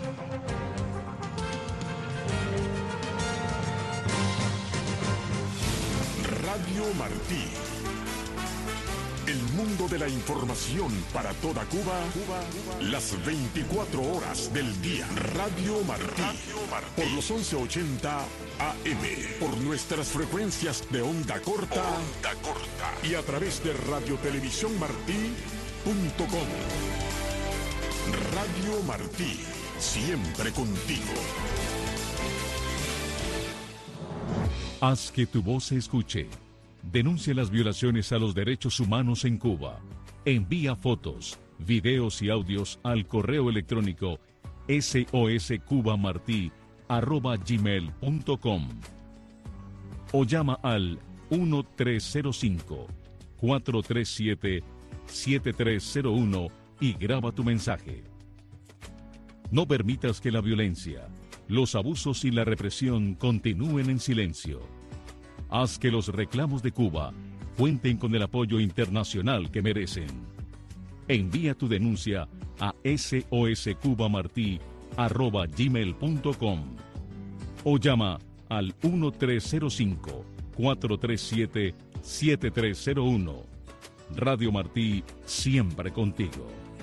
Radio Martí. El mundo de la información para toda Cuba, las 24 horas del día. Radio Martí. Por los 1180 AM. Por nuestras frecuencias de onda corta. Y a través de radiotelevisiónmartí.com. Radio Martí. Siempre contigo. Haz que tu voz se escuche. Denuncia las violaciones a los derechos humanos en Cuba. Envía fotos, videos y audios al correo electrónico soscubamarti@gmail.com o llama al 1305-437-7301 y graba tu mensaje. No permitas que la violencia, los abusos y la represión continúen en silencio. Haz que los reclamos de Cuba cuenten con el apoyo internacional que merecen. Envía tu denuncia a soscubamarti@gmail.com o llama al 1305-437-7301. Radio Martí, siempre contigo.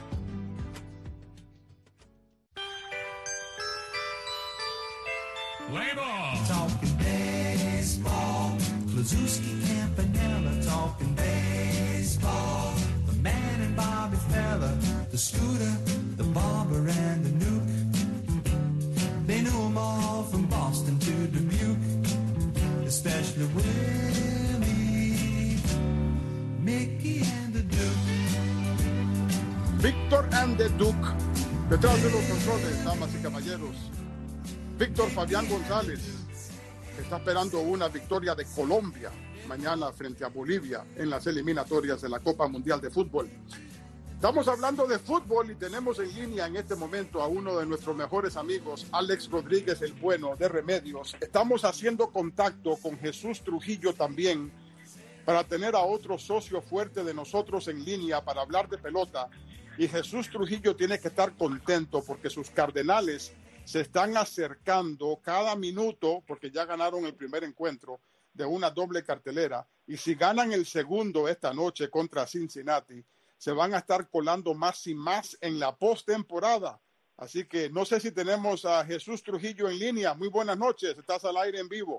Talking baseball, Klazuski, Campanella, talking baseball. The man and Bobby Fella, the Scooter, the Barber and the Nuke. They knew them all from Boston to Dubuque, especially Willie, Mickey and the Duke. Víctor and the Duke, detrás de los controles, damas y caballeros. Víctor Fabián González está esperando una victoria de Colombia mañana frente a Bolivia en las eliminatorias de la Copa Mundial de Fútbol. Estamos hablando de fútbol y tenemos en línea en este momento a uno de nuestros mejores amigos, Alex Rodríguez el Bueno de Remedios. Estamos haciendo contacto con Jesús Trujillo también para tener a otro socio fuerte de nosotros en línea para hablar de pelota. Y Jesús Trujillo tiene que estar contento porque sus Cardenales se están acercando cada minuto, porque ya ganaron el primer encuentro, de una doble cartelera, y si ganan el segundo esta noche contra Cincinnati, se van a estar colando más y más en la postemporada. Así que no sé si tenemos a Jesús Trujillo en línea. Muy buenas noches, estás al aire en vivo.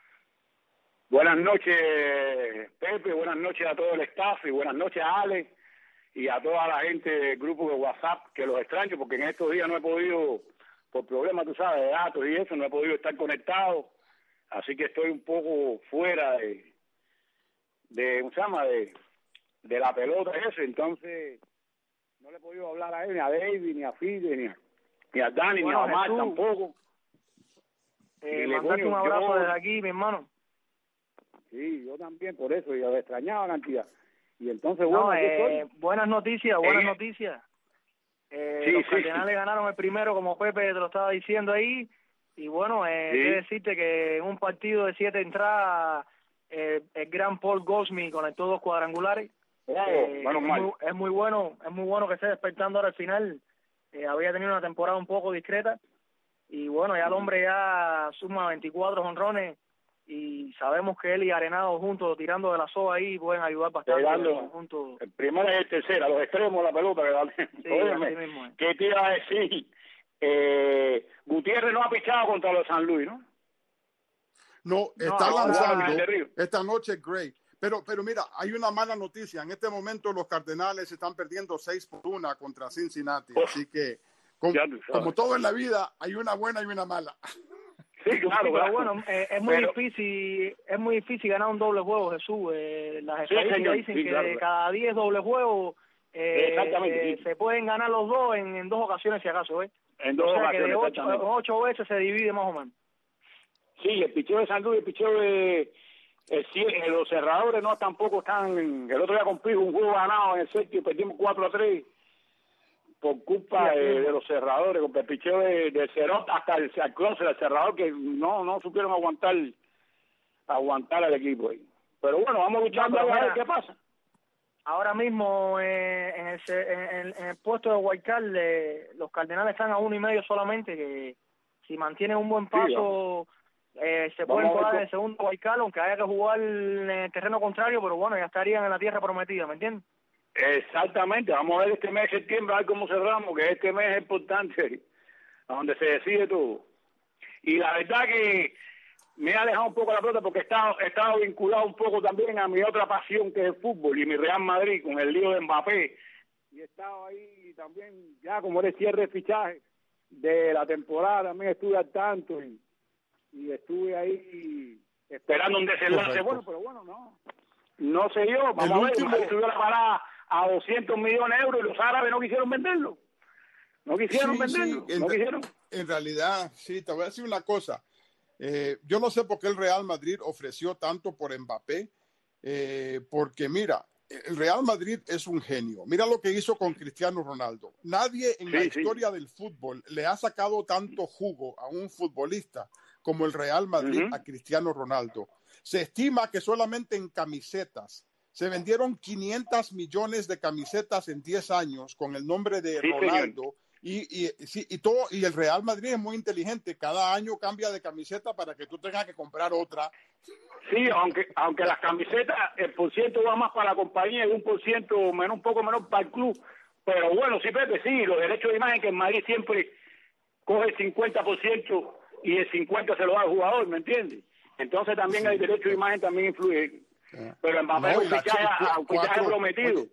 Buenas noches, Pepe, buenas noches a todo el staff y buenas noches a Alex y a toda la gente del grupo de WhatsApp, que los extraño porque en estos días no he podido, por problemas, tú sabes, de datos y eso, no he podido estar conectado, así que estoy un poco fuera ¿cómo se llama? De la pelota y eso, entonces no le he podido hablar a él, ni a David, ni a Fide, ni a Dani, ni a Omar tampoco. Mandarte un abrazo desde aquí, mi hermano. Sí, yo también, por eso, yo extrañaba cantidad. Y entonces, bueno, buenas noticias, noticias. Los Cardenales ganaron el primero, como Pepe te lo estaba diciendo ahí. Y bueno, quiero decirte que en un partido de 7 entradas, el gran Paul Goldschmidt conectó 2 cuadrangulares. Es muy bueno que esté despertando ahora al final. Había tenido una temporada un poco discreta. Y bueno, ya el hombre ya suma 24 jonrones. Y sabemos que él y Arenado juntos, tirando de la soga ahí, pueden ayudar bastante juntos. El primero y el tercero, a los extremos de la pelota. ¿Qué te iba a decir? Gutiérrez no ha pichado contra los San Luis, ¿no? No, está lanzando esta noche Gray. Pero mira, hay una mala noticia. En este momento los Cardenales están perdiendo 6-1 contra Cincinnati. Así que, como todo en la vida, hay una buena y una mala. Sí, claro, pero bueno, es muy difícil ganar un doble juego, Jesús. Las estadísticas dicen que de cada 10 doble juegos se pueden ganar los dos en 2 ocasiones, si acaso. En 2 ocasiones, que de 8 veces se divide más o menos. Sí, el picheo de San Luis, el picheo de los cerradores no tampoco están. El otro día con Pijo, un juego ganado en el séptimo, perdimos 4-3. Por culpa de los cerradores, con el picheo de Cerot hasta el closer, el cerrador, que no supieron aguantar al equipo ahí. Pero bueno, vamos luchando a ver qué pasa. Ahora mismo en el puesto de wildcard, los Cardenales están a 1.5 solamente, que si mantienen un buen paso se pueden colar en el segundo wildcard, aunque haya que jugar en el terreno contrario, pero bueno, ya estarían en la tierra prometida, ¿me entiendes? Exactamente, vamos a ver este mes de septiembre, a ver cómo cerramos, que este mes es importante, a donde se decide todo. Y la verdad que me ha dejado un poco la pelota porque he estado vinculado un poco también a mi otra pasión, que es el fútbol, y mi Real Madrid, con el lío de Mbappé. Y he estado ahí también, ya como era el cierre de fichaje de la temporada, también estuve al tanto y estuve ahí esperando un desenlace. Bueno, pero bueno, no sé yo, vamos a ver, Madrid subió la parada a 200 millones de euros y los árabes no quisieron venderlo. No quisieron venderlo. En realidad, sí, te voy a decir una cosa. Yo no sé por qué el Real Madrid ofreció tanto por Mbappé, porque mira, el Real Madrid es un genio. Mira lo que hizo con Cristiano Ronaldo. Nadie en la historia del fútbol le ha sacado tanto jugo a un futbolista como el Real Madrid a Cristiano Ronaldo. Se estima que solamente en camisetas se vendieron 500 millones de camisetas en 10 años con el nombre de Ronaldo. Y el Real Madrid es muy inteligente. Cada año cambia de camiseta para que tú tengas que comprar otra. Sí, aunque las camisetas, el porciento va más para la compañía y un poco menos para el club. Pero bueno, sí, Pepe, sí, los derechos de imagen, que en Madrid siempre coge el 50% y el 50% se lo da al jugador, ¿me entiendes? Entonces también el derecho de imagen también influye. Pero en Mbappé es un fichaje prometido.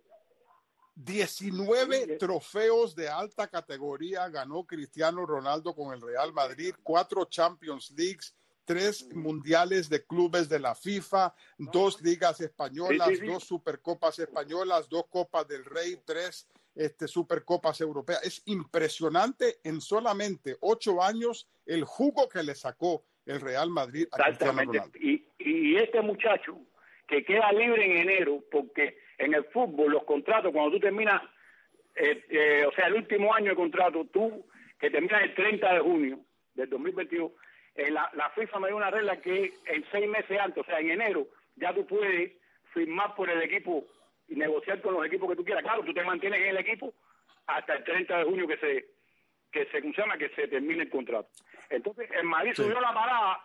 19 trofeos de alta categoría ganó Cristiano Ronaldo con el Real Madrid, 4 Champions Leagues, 3 mundiales de clubes de la FIFA, 2 ligas españolas, 2 supercopas españolas, 2 copas del Rey, 3 supercopas europeas. Es impresionante en solamente 8 años el jugo que le sacó el Real Madrid a Cristiano Ronaldo. Y este muchacho que queda libre en enero, porque en el fútbol los contratos, cuando tú terminas, o sea, el último año de contrato, tú que terminas el 30 de junio del 2022, la FIFA me dio una regla que en 6 meses antes, o sea, en enero, ya tú puedes firmar por el equipo y negociar con los equipos que tú quieras. Claro, tú te mantienes en el equipo hasta el 30 de junio que se termine el contrato. Entonces, el Madrid subió la parada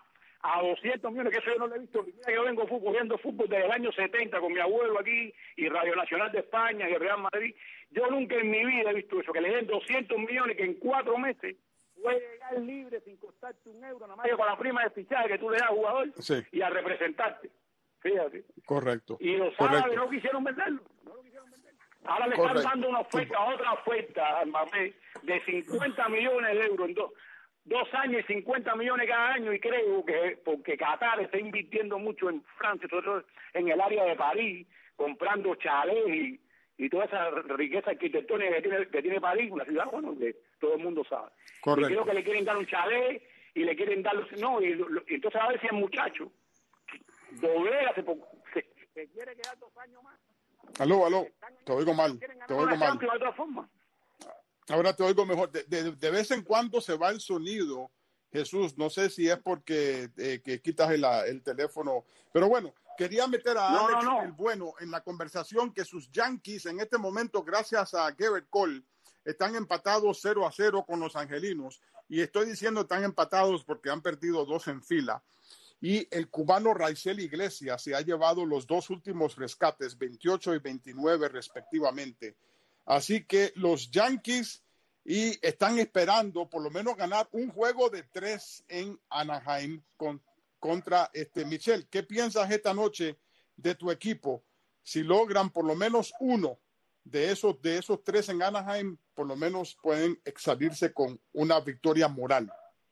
a 200 millones, que eso yo no lo he visto. Mira, yo vengo corriendo fútbol desde el año 70 con mi abuelo aquí, y Radio Nacional de España, y el Real Madrid. Yo nunca en mi vida he visto eso, que le den 200 millones, que en 4 meses puede llegar libre sin costarte un euro, nada más que con la prima de fichaje que tú le das al jugador y a representarte. Fíjate. Correcto. Y los árabes no quisieron venderlo. Ahora le están dando una oferta, otra oferta al Mbappé de 50 millones de euros en 2 años y 50 millones cada año, y creo que porque Qatar está invirtiendo mucho en Francia, sobre todo en el área de París, comprando chalés y toda esa riqueza arquitectónica que tiene París, una ciudad, bueno, que todo el mundo sabe. Correcto. Y creo que le quieren dar un chalet y le quieren dar... No, y entonces a ver si el muchacho doblega, se quiere quedar 2 años más. Aló, te oigo mal, De otra forma. Ahora te oigo mejor. De vez en cuando se va el sonido, Jesús. No sé si es porque que quitas el teléfono. Pero bueno, quería meter a Alex el Bueno en la conversación, que sus Yankees en este momento, gracias a Gerrit Cole, están empatados 0-0 con los angelinos. Y estoy diciendo están empatados porque han perdido 2 en fila. Y el cubano Raisel Iglesias se ha llevado los 2 últimos rescates, 28 y 29 respectivamente. Así que los Yankees están esperando por lo menos ganar un juego de 3 en Anaheim contra Michel. ¿Qué piensas esta noche de tu equipo? Si logran por lo menos uno de esos 3 en Anaheim, por lo menos pueden salirse con una victoria moral.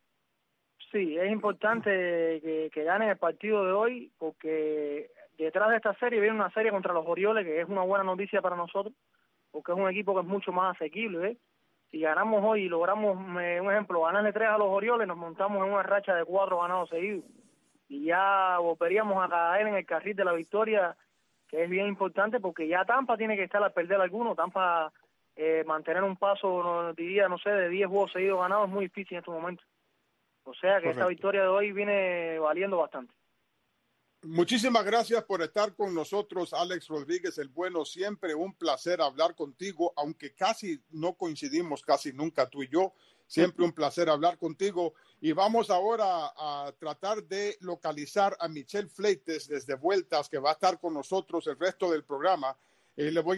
Sí, es importante que ganen el partido de hoy, porque detrás de esta serie viene una serie contra los Orioles, que es una buena noticia para nosotros, porque es un equipo que es mucho más asequible, ¿eh? Si ganamos hoy y logramos, un ejemplo, ganarle 3 a los Orioles, nos montamos en una racha de 4 ganados seguidos, y ya volveríamos a caer en el carril de la victoria, que es bien importante, porque ya Tampa tiene que estar a perder alguno. Tampa mantener un paso, diría, no sé, de 10 juegos seguidos ganados es muy difícil en estos momentos. O sea que esta victoria de hoy viene valiendo bastante. Muchísimas gracias por estar con nosotros, Alex Rodríguez, el Bueno. Siempre un placer hablar contigo, aunque casi no coincidimos, casi nunca tú y yo. Siempre un placer hablar contigo. Y vamos ahora a tratar de localizar a Michel Fleites desde Vueltas, que va a estar con nosotros el resto del programa. Le voy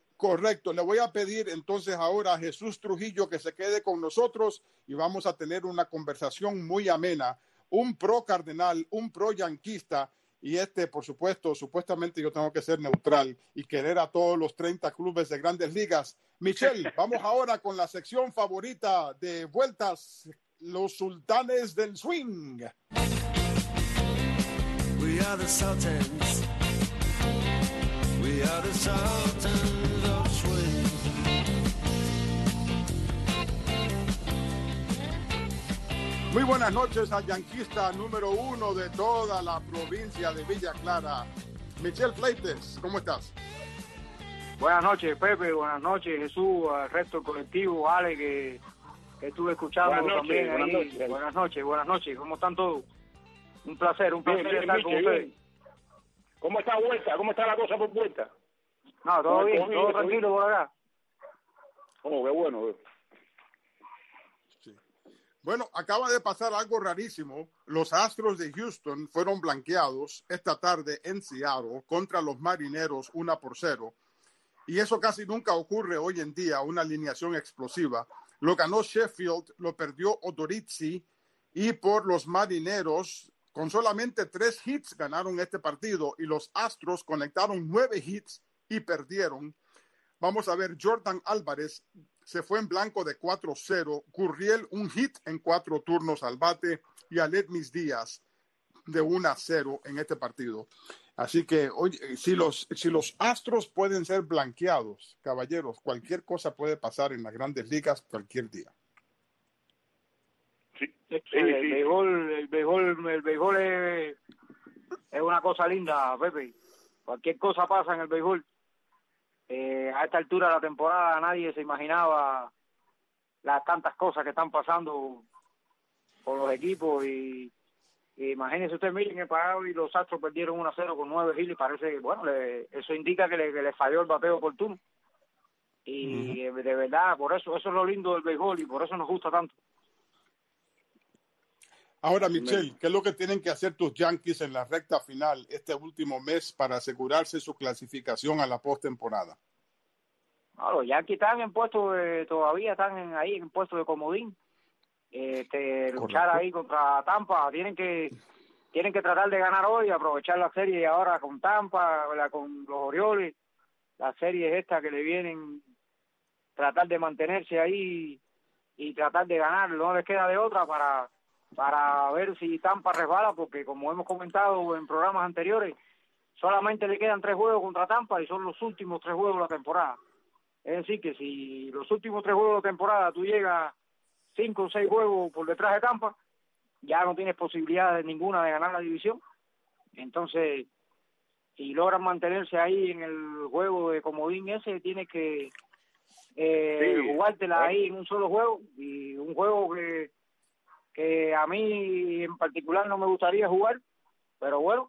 a pedir entonces ahora a Jesús Trujillo que se quede con nosotros y vamos a tener una conversación muy amena. Un pro cardenal, un pro yanquista, y por supuesto, supuestamente yo tengo que ser neutral y querer a todos los 30 clubes de Grandes Ligas. Michel, vamos ahora con la sección favorita de Vueltas, los sultanes del swing. We are the Sultans. We are the Sultans of swing. Muy buenas noches al yanquista número 1 de toda la provincia de Villa Clara, Michel Fleites. ¿Cómo estás? Buenas noches, Pepe. Buenas noches, Jesús, al resto del colectivo, Ale, que estuve escuchando también ahí. Buenas noches. ¿Cómo están todos? Un placer Bien, estar con ustedes. ¿Cómo está Vuelta? ¿Cómo está la cosa por Vuelta? No, todo bien, todo tranquilo por acá. Oh, qué bueno. Sí. Bueno, acaba de pasar algo rarísimo. Los Astros de Houston fueron blanqueados esta tarde en Seattle contra los Marineros 1-0. Y eso casi nunca ocurre hoy en día, una alineación explosiva. Lo ganó Sheffield, lo perdió Odorizzi, y por los Marineros, con solamente 3 hits ganaron este partido, y los Astros conectaron 9 hits y perdieron. Vamos a ver, Jordan Álvarez se fue en blanco de 4-0, Gurriel un hit en 4 turnos al bate, y Aledmys Díaz de 1-0 en este partido. Así que, oye, si los Astros pueden ser blanqueados, caballeros, cualquier cosa puede pasar en las Grandes Ligas cualquier día. Sí. El béisbol es una cosa linda, Pepe. Cualquier cosa pasa en el béisbol. A esta altura de la temporada nadie se imaginaba las tantas cosas que están pasando con los equipos, y imagínense usted, miren el parado y los Astros perdieron 1-0 con 9 hits, y parece que, bueno, eso indica que le falló el bateo oportuno. Y de verdad, por eso es lo lindo del béisbol y por eso nos gusta tanto. Ahora, Michelle, ¿qué es lo que tienen que hacer tus Yankees en la recta final este último mes para asegurarse su clasificación a la postemporada? No, los Yankees están en puesto todavía están ahí en puesto de comodín. Luchar ahí contra Tampa, tienen que tratar de ganar hoy, aprovechar la serie ahora con Tampa, con los Orioles, las series estas que le vienen, tratar de mantenerse ahí y tratar de ganar, no les queda de otra para ver si Tampa resbala, porque como hemos comentado en programas anteriores, solamente le quedan 3 juegos contra Tampa y son los últimos 3 juegos de la temporada. Es decir, que si los últimos 3 juegos de temporada tú llegas 5 o 6 juegos por detrás de Tampa, ya no tienes posibilidades ninguna de ganar la división. Entonces, si logran mantenerse ahí en el juego de comodín ese, tienes que jugártela ahí en un solo juego, y un juego que a mí en particular no me gustaría jugar, pero bueno,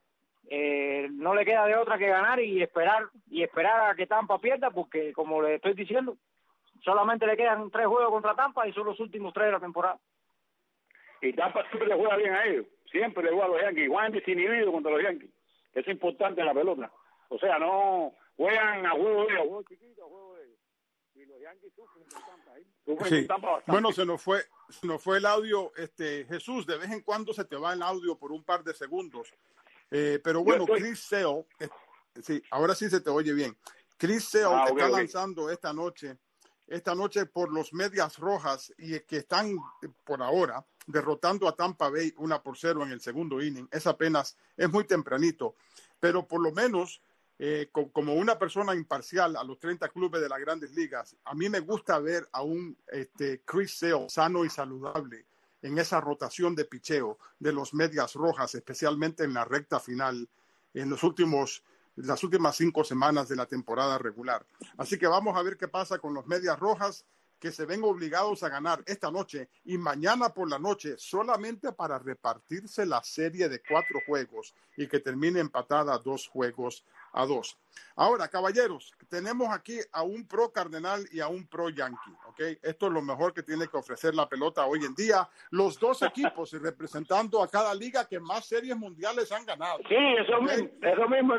no le queda de otra que ganar y esperar a que Tampa pierda, porque como le estoy diciendo, solamente le quedan 3 juegos contra Tampa y son los últimos 3 de la temporada. Y Tampa siempre le juega bien a ellos, siempre le juega a los Yankees, juegan desinhibidos contra los Yankees, que es importante en la pelota. O sea, no juegan a juego de ellos, a juego chiquito, a juego de ellos. Y los Yankees sufren con Tampa ahí. Sufren con Tampa bastante. Bueno, se nos fue el audio, Jesús, de vez en cuando se te va el audio por un par de segundos. Pero bueno, Chris Sale, sí, ahora sí se te oye bien. Chris Sale está lanzando esta noche por los Medias Rojas, y que están por ahora derrotando a Tampa Bay 1-0 en el segundo inning. Es muy tempranito, pero por lo menos como una persona imparcial a los 30 clubes de las Grandes Ligas, a mí me gusta ver a un Chris Sale sano y saludable en esa rotación de picheo de los Medias Rojas, especialmente en la recta final, en las últimas 5 semanas de la temporada regular. Así que vamos a ver qué pasa con los Medias Rojas, que se ven obligados a ganar esta noche y mañana por la noche, solamente para repartirse la serie de 4 juegos y que termine empatada 2-2. Ahora, caballeros, tenemos aquí a un pro Cardenal y a un pro Yankee, ¿ok? Esto es lo mejor que tiene que ofrecer la pelota hoy en día. Los 2 equipos y representando a cada liga que más series mundiales han ganado. Sí, eso mismo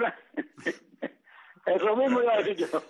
iba a decir yo.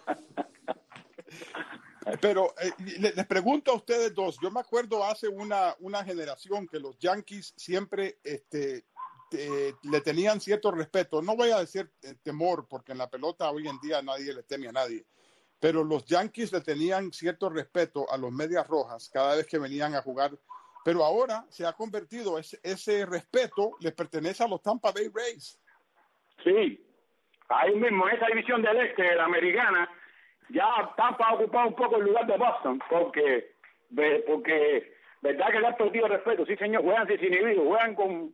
Pero les pregunto a ustedes dos, yo me acuerdo hace una generación que los Yankees siempre le tenían cierto respeto, no voy a decir temor, porque en la pelota hoy en día nadie le teme a nadie, pero los Yankees le tenían cierto respeto a los Medias Rojas cada vez que venían a jugar, pero ahora se ha convertido, ese respeto le pertenece a los Tampa Bay Rays. Sí, ahí mismo, en esa división del este, de la americana, ya Tampa ha ocupado un poco el lugar de Boston, porque verdad que le han perdido el respeto. Sí, señor, juegan desinhibidos, juegan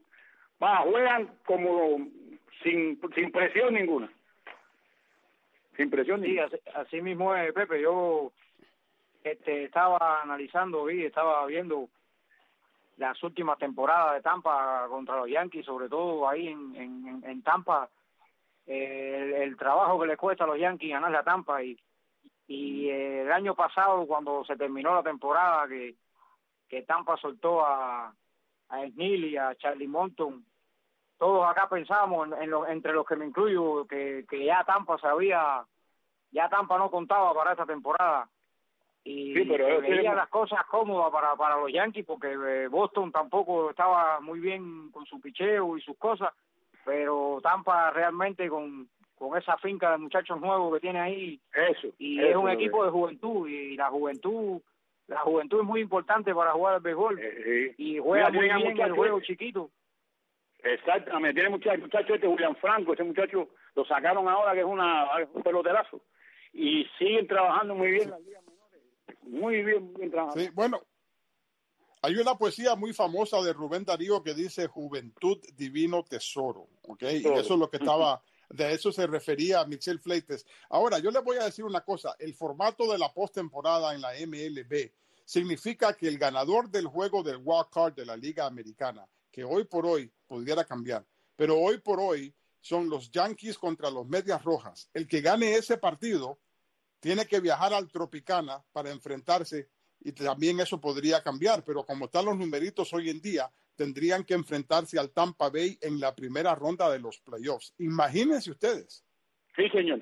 como sin presión ninguna. Sin presión ninguna. Sí, así mismo es, Pepe. Yo estaba analizando y estaba viendo las últimas temporadas de Tampa contra los Yankees, sobre todo ahí en Tampa, el trabajo que le cuesta a los Yankees ganarle a Tampa, y el año pasado, cuando se terminó la temporada, que Tampa soltó a Snell y a Charlie Morton, todos acá pensábamos, entre los que me incluyo, que ya Tampa no contaba para esta temporada, y sí, pero veía las cosas cómodas para los Yankees, porque Boston tampoco estaba muy bien con su picheo y sus cosas, pero Tampa realmente con esa finca de muchachos nuevos que tiene ahí, es un equipo de juventud, y la juventud es muy importante para jugar al béisbol, y juega muy bien el juego chiquito. Exactamente, tiene muchacho Julián Franco, ese muchacho lo sacaron ahora, que es un peloterazo, y siguen trabajando muy bien las ligas menores, muy bien trabajando. Sí, bueno, hay una poesía muy famosa de Rubén Darío que dice juventud, divino tesoro, ¿ok? Y eso es lo que de eso se refería a Michelle Fleites. Ahora, yo les voy a decir una cosa, el formato de la postemporada en la MLB significa que el ganador del juego del wild card de la Liga Americana, que hoy por hoy pudiera cambiar, pero hoy por hoy son los Yankees contra los Medias Rojas. El que gane ese partido tiene que viajar al Tropicana para enfrentarse, y también eso podría cambiar, pero como están los numeritos hoy en día, tendrían que enfrentarse al Tampa Bay en la primera ronda de los playoffs. Imagínense ustedes. Sí, señor.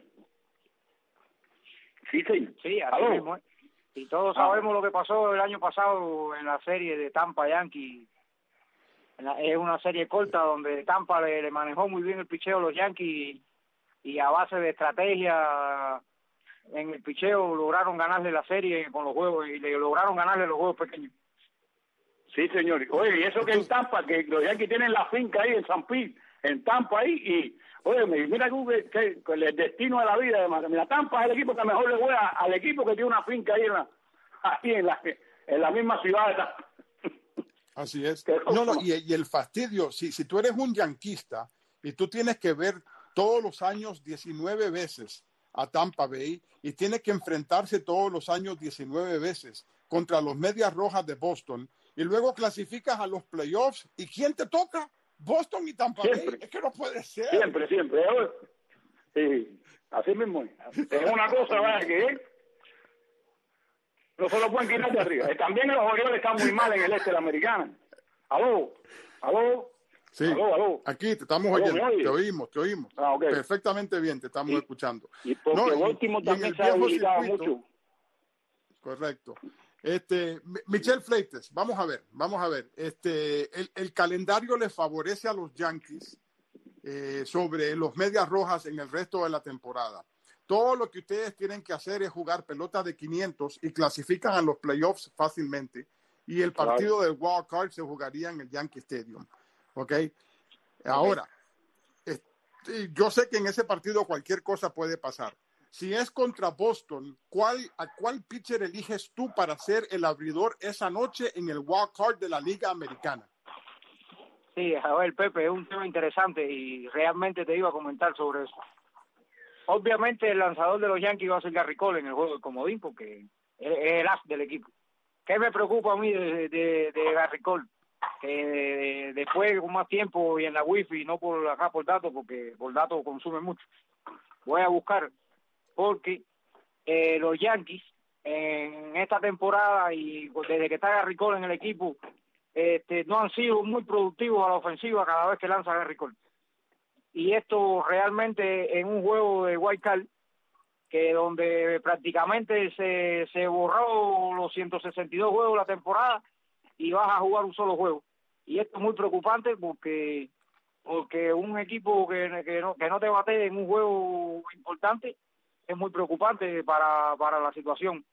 Sí, señor. Sí, así ¿Aló? mismo es. Y todos sabemos lo que pasó el año pasado en la serie de Tampa Yankees. Es una serie corta donde Tampa le manejó muy bien el picheo a los Yankees y a base de estrategia en el picheo lograron ganarle la serie con los juegos y le lograron ganarle los juegos pequeños. Sí, señor. Oye, y eso que en Tampa, que los Yankees tienen la finca ahí en San Pete, en Tampa ahí, y oye, mira que el destino de la vida, además. Mira, Tampa es el equipo que mejor le juega al equipo que tiene una finca ahí en la misma ciudad de Tampa. Así es. No, y el fastidio, si tú eres un yanquista y tú tienes que ver todos los años 19 veces a Tampa Bay y tienes que enfrentarse todos los años 19 veces contra los Medias Rojas de Boston y luego clasificas a los playoffs, ¿y quién te toca? Boston y Tampa Bay. Es que no puede ser. Siempre. Sí, así mismo es. Es una cosa, ¿verdad? Que no se lo pueden quitar de arriba. También los Orioles están muy mal en el este de la Americana. ¿Aló? Sí, aló. Aquí te estamos ¿Aló, oyendo, te oímos. Ah, okay. Perfectamente bien, te estamos escuchando. Y porque Baltimore también se ha debilitado mucho. Correcto. Michel Fleites, vamos a ver. El calendario le favorece a los Yankees sobre los Medias Rojas en el resto de la temporada. Todo lo que ustedes tienen que hacer es jugar pelota de 500 y clasifican a los playoffs fácilmente. Y el partido del Wild Card se jugaría en el Yankee Stadium. ¿Ok? Ahora, yo sé que en ese partido cualquier cosa puede pasar. Si es contra Boston, ¿a cuál pitcher eliges tú para ser el abridor esa noche en el Wild Card de la Liga Americana? Sí, a ver, Pepe, es un tema interesante y realmente te iba a comentar sobre eso. Obviamente el lanzador de los Yankees va a ser Gary Cole en el juego del comodín porque es el as del equipo. ¿Qué me preocupa a mí de Gary Cole? Que después con más tiempo y en la wifi, no por acá por datos, porque por datos consume mucho, voy a buscar, porque los Yankees en esta temporada y desde que está Gary Cole en el equipo no han sido muy productivos a la ofensiva cada vez que lanza Gary Cole. Y esto realmente en un juego de wild card, que donde prácticamente se borró los 162 juegos de la temporada y vas a jugar un solo juego. Y esto es muy preocupante porque un equipo que no te bate en un juego importante es muy preocupante para la situación.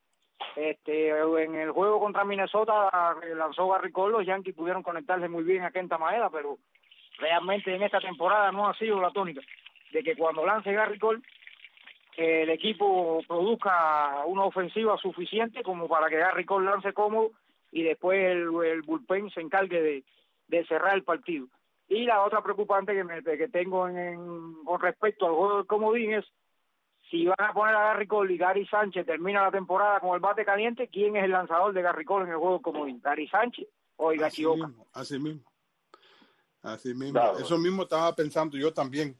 En el juego contra Minnesota que lanzó Gary Cole, los Yankees pudieron conectarse muy bien a Kenta Maeda, pero realmente en esta temporada no ha sido la tónica de que cuando lance Gary Cole el equipo produzca una ofensiva suficiente como para que Gary Cole lance cómodo y después el bullpen se encargue de cerrar el partido. Y la otra preocupante que tengo con respecto al juego del comodín es si van a poner a Gary Cole y Gary Sánchez termina la temporada con el bate caliente, ¿quién es el lanzador de Gary Cole en el juego del comodín? ¿Gary Sánchez o Higashioka? Así mismo. Claro. Eso mismo estaba pensando yo también.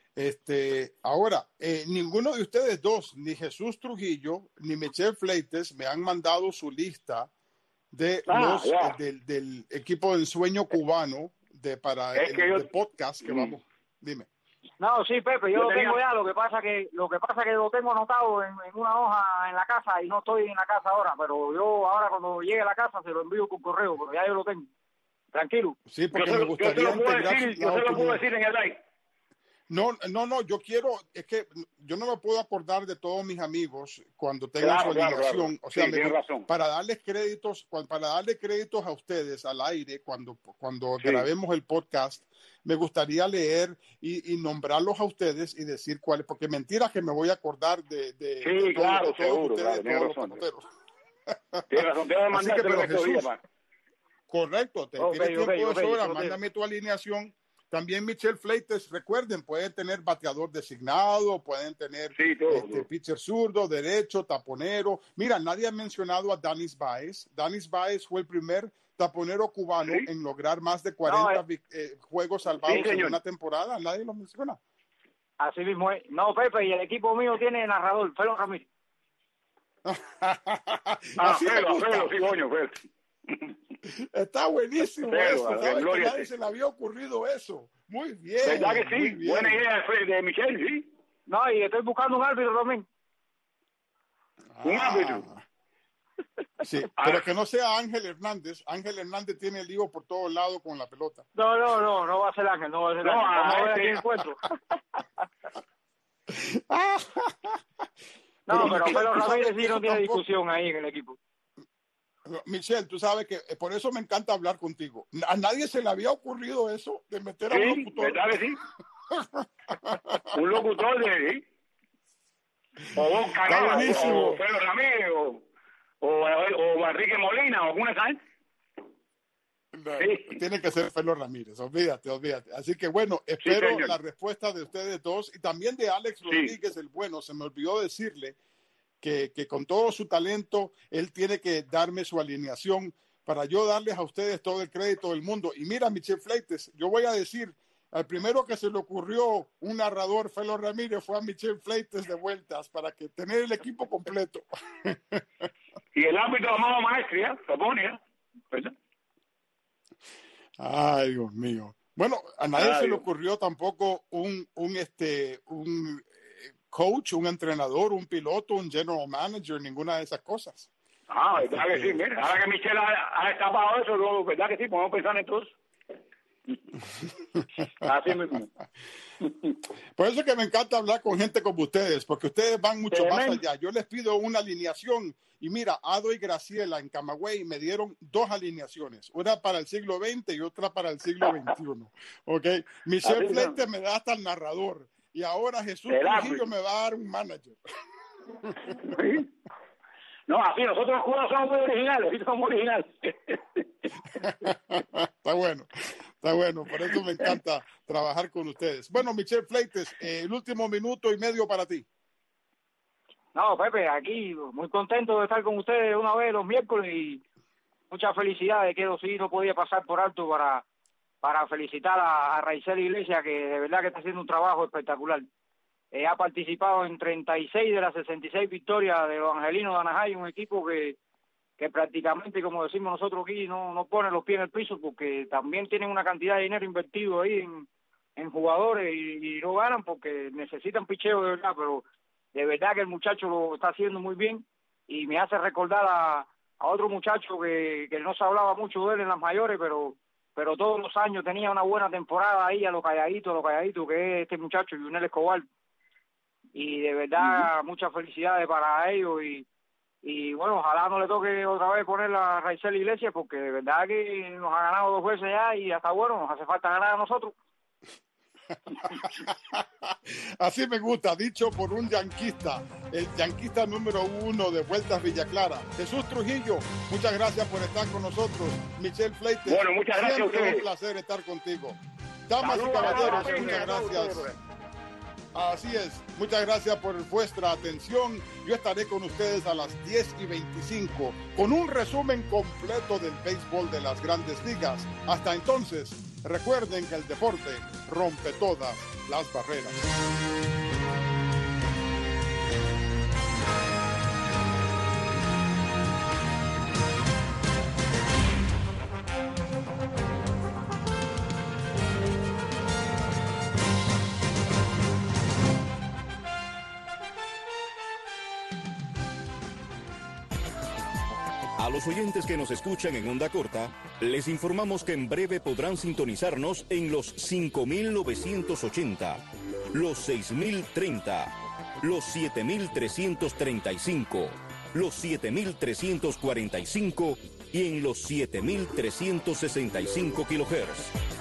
Ahora, ninguno de ustedes dos, ni Jesús Trujillo, ni Michel Fleites, me han mandado su lista de del equipo del sueño cubano para el podcast que vamos. Dime. No, sí, Pepe, yo lo tengo ya. Lo que pasa que lo tengo anotado en una hoja en la casa y no estoy en la casa ahora, pero yo ahora cuando llegue a la casa se lo envío por correo, pero ya yo lo tengo. Tranquilo. Sí, porque me gustaría yo se lo puedo decir en el live. No, yo quiero, es que yo no me puedo acordar de todos mis amigos cuando tengan su alineación, o sea, para darles créditos a ustedes al aire cuando grabemos el podcast, me gustaría leer y nombrarlos a ustedes y decir cuáles, porque mentira que me voy a acordar de claro, todos seguro, ustedes, claro, todos los peloteros. Tienes razón, te voy a mandar estos días, man. Correcto, tienes tiempo de sobra, mándame tu alineación. También Michel Fleites, recuerden, pueden tener bateador designado, pueden tener pitcher zurdo, derecho, taponero. Mira, nadie ha mencionado a Danis Baez. Danis Baez fue el primer taponero cubano en lograr más de 40 juegos salvados en una temporada. Nadie lo menciona. Así mismo es. No, Pepe, y el equipo mío tiene narrador, Felo Ramírez. Felo, sí, coño, Felo. Está buenísimo Pero, eso. a ver, ¿Sabes que gloria a nadie ti. se le había ocurrido eso? Muy bien. ¿Verdad que muy sí? bien. Buena idea de Michelle, sí. No, y estoy buscando un árbitro también. Un árbitro. Sí, pero que no sea Ángel Hernández. Ángel Hernández tiene lío por todos lados con la pelota. No va a ser Ángel, no va a ser No, Ángel. Vamos a ver a este- quién encuentro. Pero, No, pero Michelle, Pedro tú sabes Ramírez que sí eso no tiene tampoco- discusión ahí en el equipo. Michelle, tú sabes que por eso me encanta hablar contigo. A nadie se le había ocurrido eso de meter a un Sí, locutor. ¿verdad que sí? Un locutor de... ¿sí? O vos, Canela, buenísimo. o Pedro Ramírez, o Enrique Molina, o alguna ¿sabes? No, Sí. tiene que ser Felo Ramírez, olvídate. Así que bueno, espero señor. la respuesta de ustedes dos y también de Alex Rodríguez, el bueno. Se me olvidó decirle que con todo su talento, él tiene que darme su alineación para yo darles a ustedes todo el crédito del mundo. Y mira, Michel Fleites, yo voy a decir, al primero que se le ocurrió un narrador, Felo Ramírez, fue a Michel Fleites de vueltas para que tener el equipo completo. Y el árbitro llamado Maestría, Saponia, ¿verdad? Ay, Dios mío. Bueno, a nadie Ay, se le Dios. ocurrió tampoco un coach, un entrenador, un piloto, un general manager, ninguna de esas cosas. ¿Verdad que sí? Mira, ahora que Michelle ha escapado eso, ¿no? ¿Verdad que sí? Podemos pensar en todos. Así mismo. Por eso es que me encanta hablar con gente como ustedes, porque ustedes van mucho más Tremendo. allá. Yo les pido una alineación y mira, Ado y Graciela en Camagüey me dieron 2 alineaciones, una para el siglo XX y otra para el siglo XXI. ¿Ok? Michelle Así Fleites me da hasta el narrador y ahora Jesús El Trujillo árbitro. me va a dar un manager. ¿Sí? No, así nosotros los cubanos somos muy originales, sí, somos originales. Está bueno, por eso me encanta trabajar con ustedes. Bueno, Michel Fleites, el último minuto y medio para ti. No, Pepe, aquí muy contento de estar con ustedes una vez los miércoles y muchas felicidades. Que sí no podía pasar por alto para felicitar a Raizel Iglesias, que de verdad que está haciendo un trabajo espectacular. Ha participado en 36 de las 66 victorias de los Angelinos de Anaheim, un equipo que prácticamente, como decimos nosotros aquí, no pone los pies en el piso, porque también tienen una cantidad de dinero invertido ahí en jugadores y no ganan porque necesitan picheo de verdad, pero de verdad que el muchacho lo está haciendo muy bien y me hace recordar a otro muchacho que no se hablaba mucho de él en las mayores, pero todos los años tenía una buena temporada ahí a lo calladito, que es este muchacho, Yunel Escobar. Y de verdad, muchas felicidades para ellos y bueno, ojalá no le toque otra vez poner a Raizel Iglesias, porque de verdad que nos ha ganado 2 veces ya y hasta bueno, nos hace falta ganar a nosotros. Así me gusta, dicho por un yanquista, el yanquista número 1 de Vueltas Villa Clara. Jesús Trujillo, muchas gracias por estar con nosotros. Michel Fleites, Bueno, muchas gracias a siempre ustedes. un placer estar contigo. Damas y Saludos, caballeros, saludos, muchas saludos, gracias. saludos. Así es, muchas gracias por vuestra atención. Yo estaré con ustedes a las 10:25 con un resumen completo del béisbol de las Grandes Ligas. Hasta entonces, recuerden que el deporte rompe todas las barreras. A los oyentes que nos escuchan en onda corta, les informamos que en breve podrán sintonizarnos en los 5.980, los 6.030, los 7.335, los 7.345 y en los 7.365 kHz.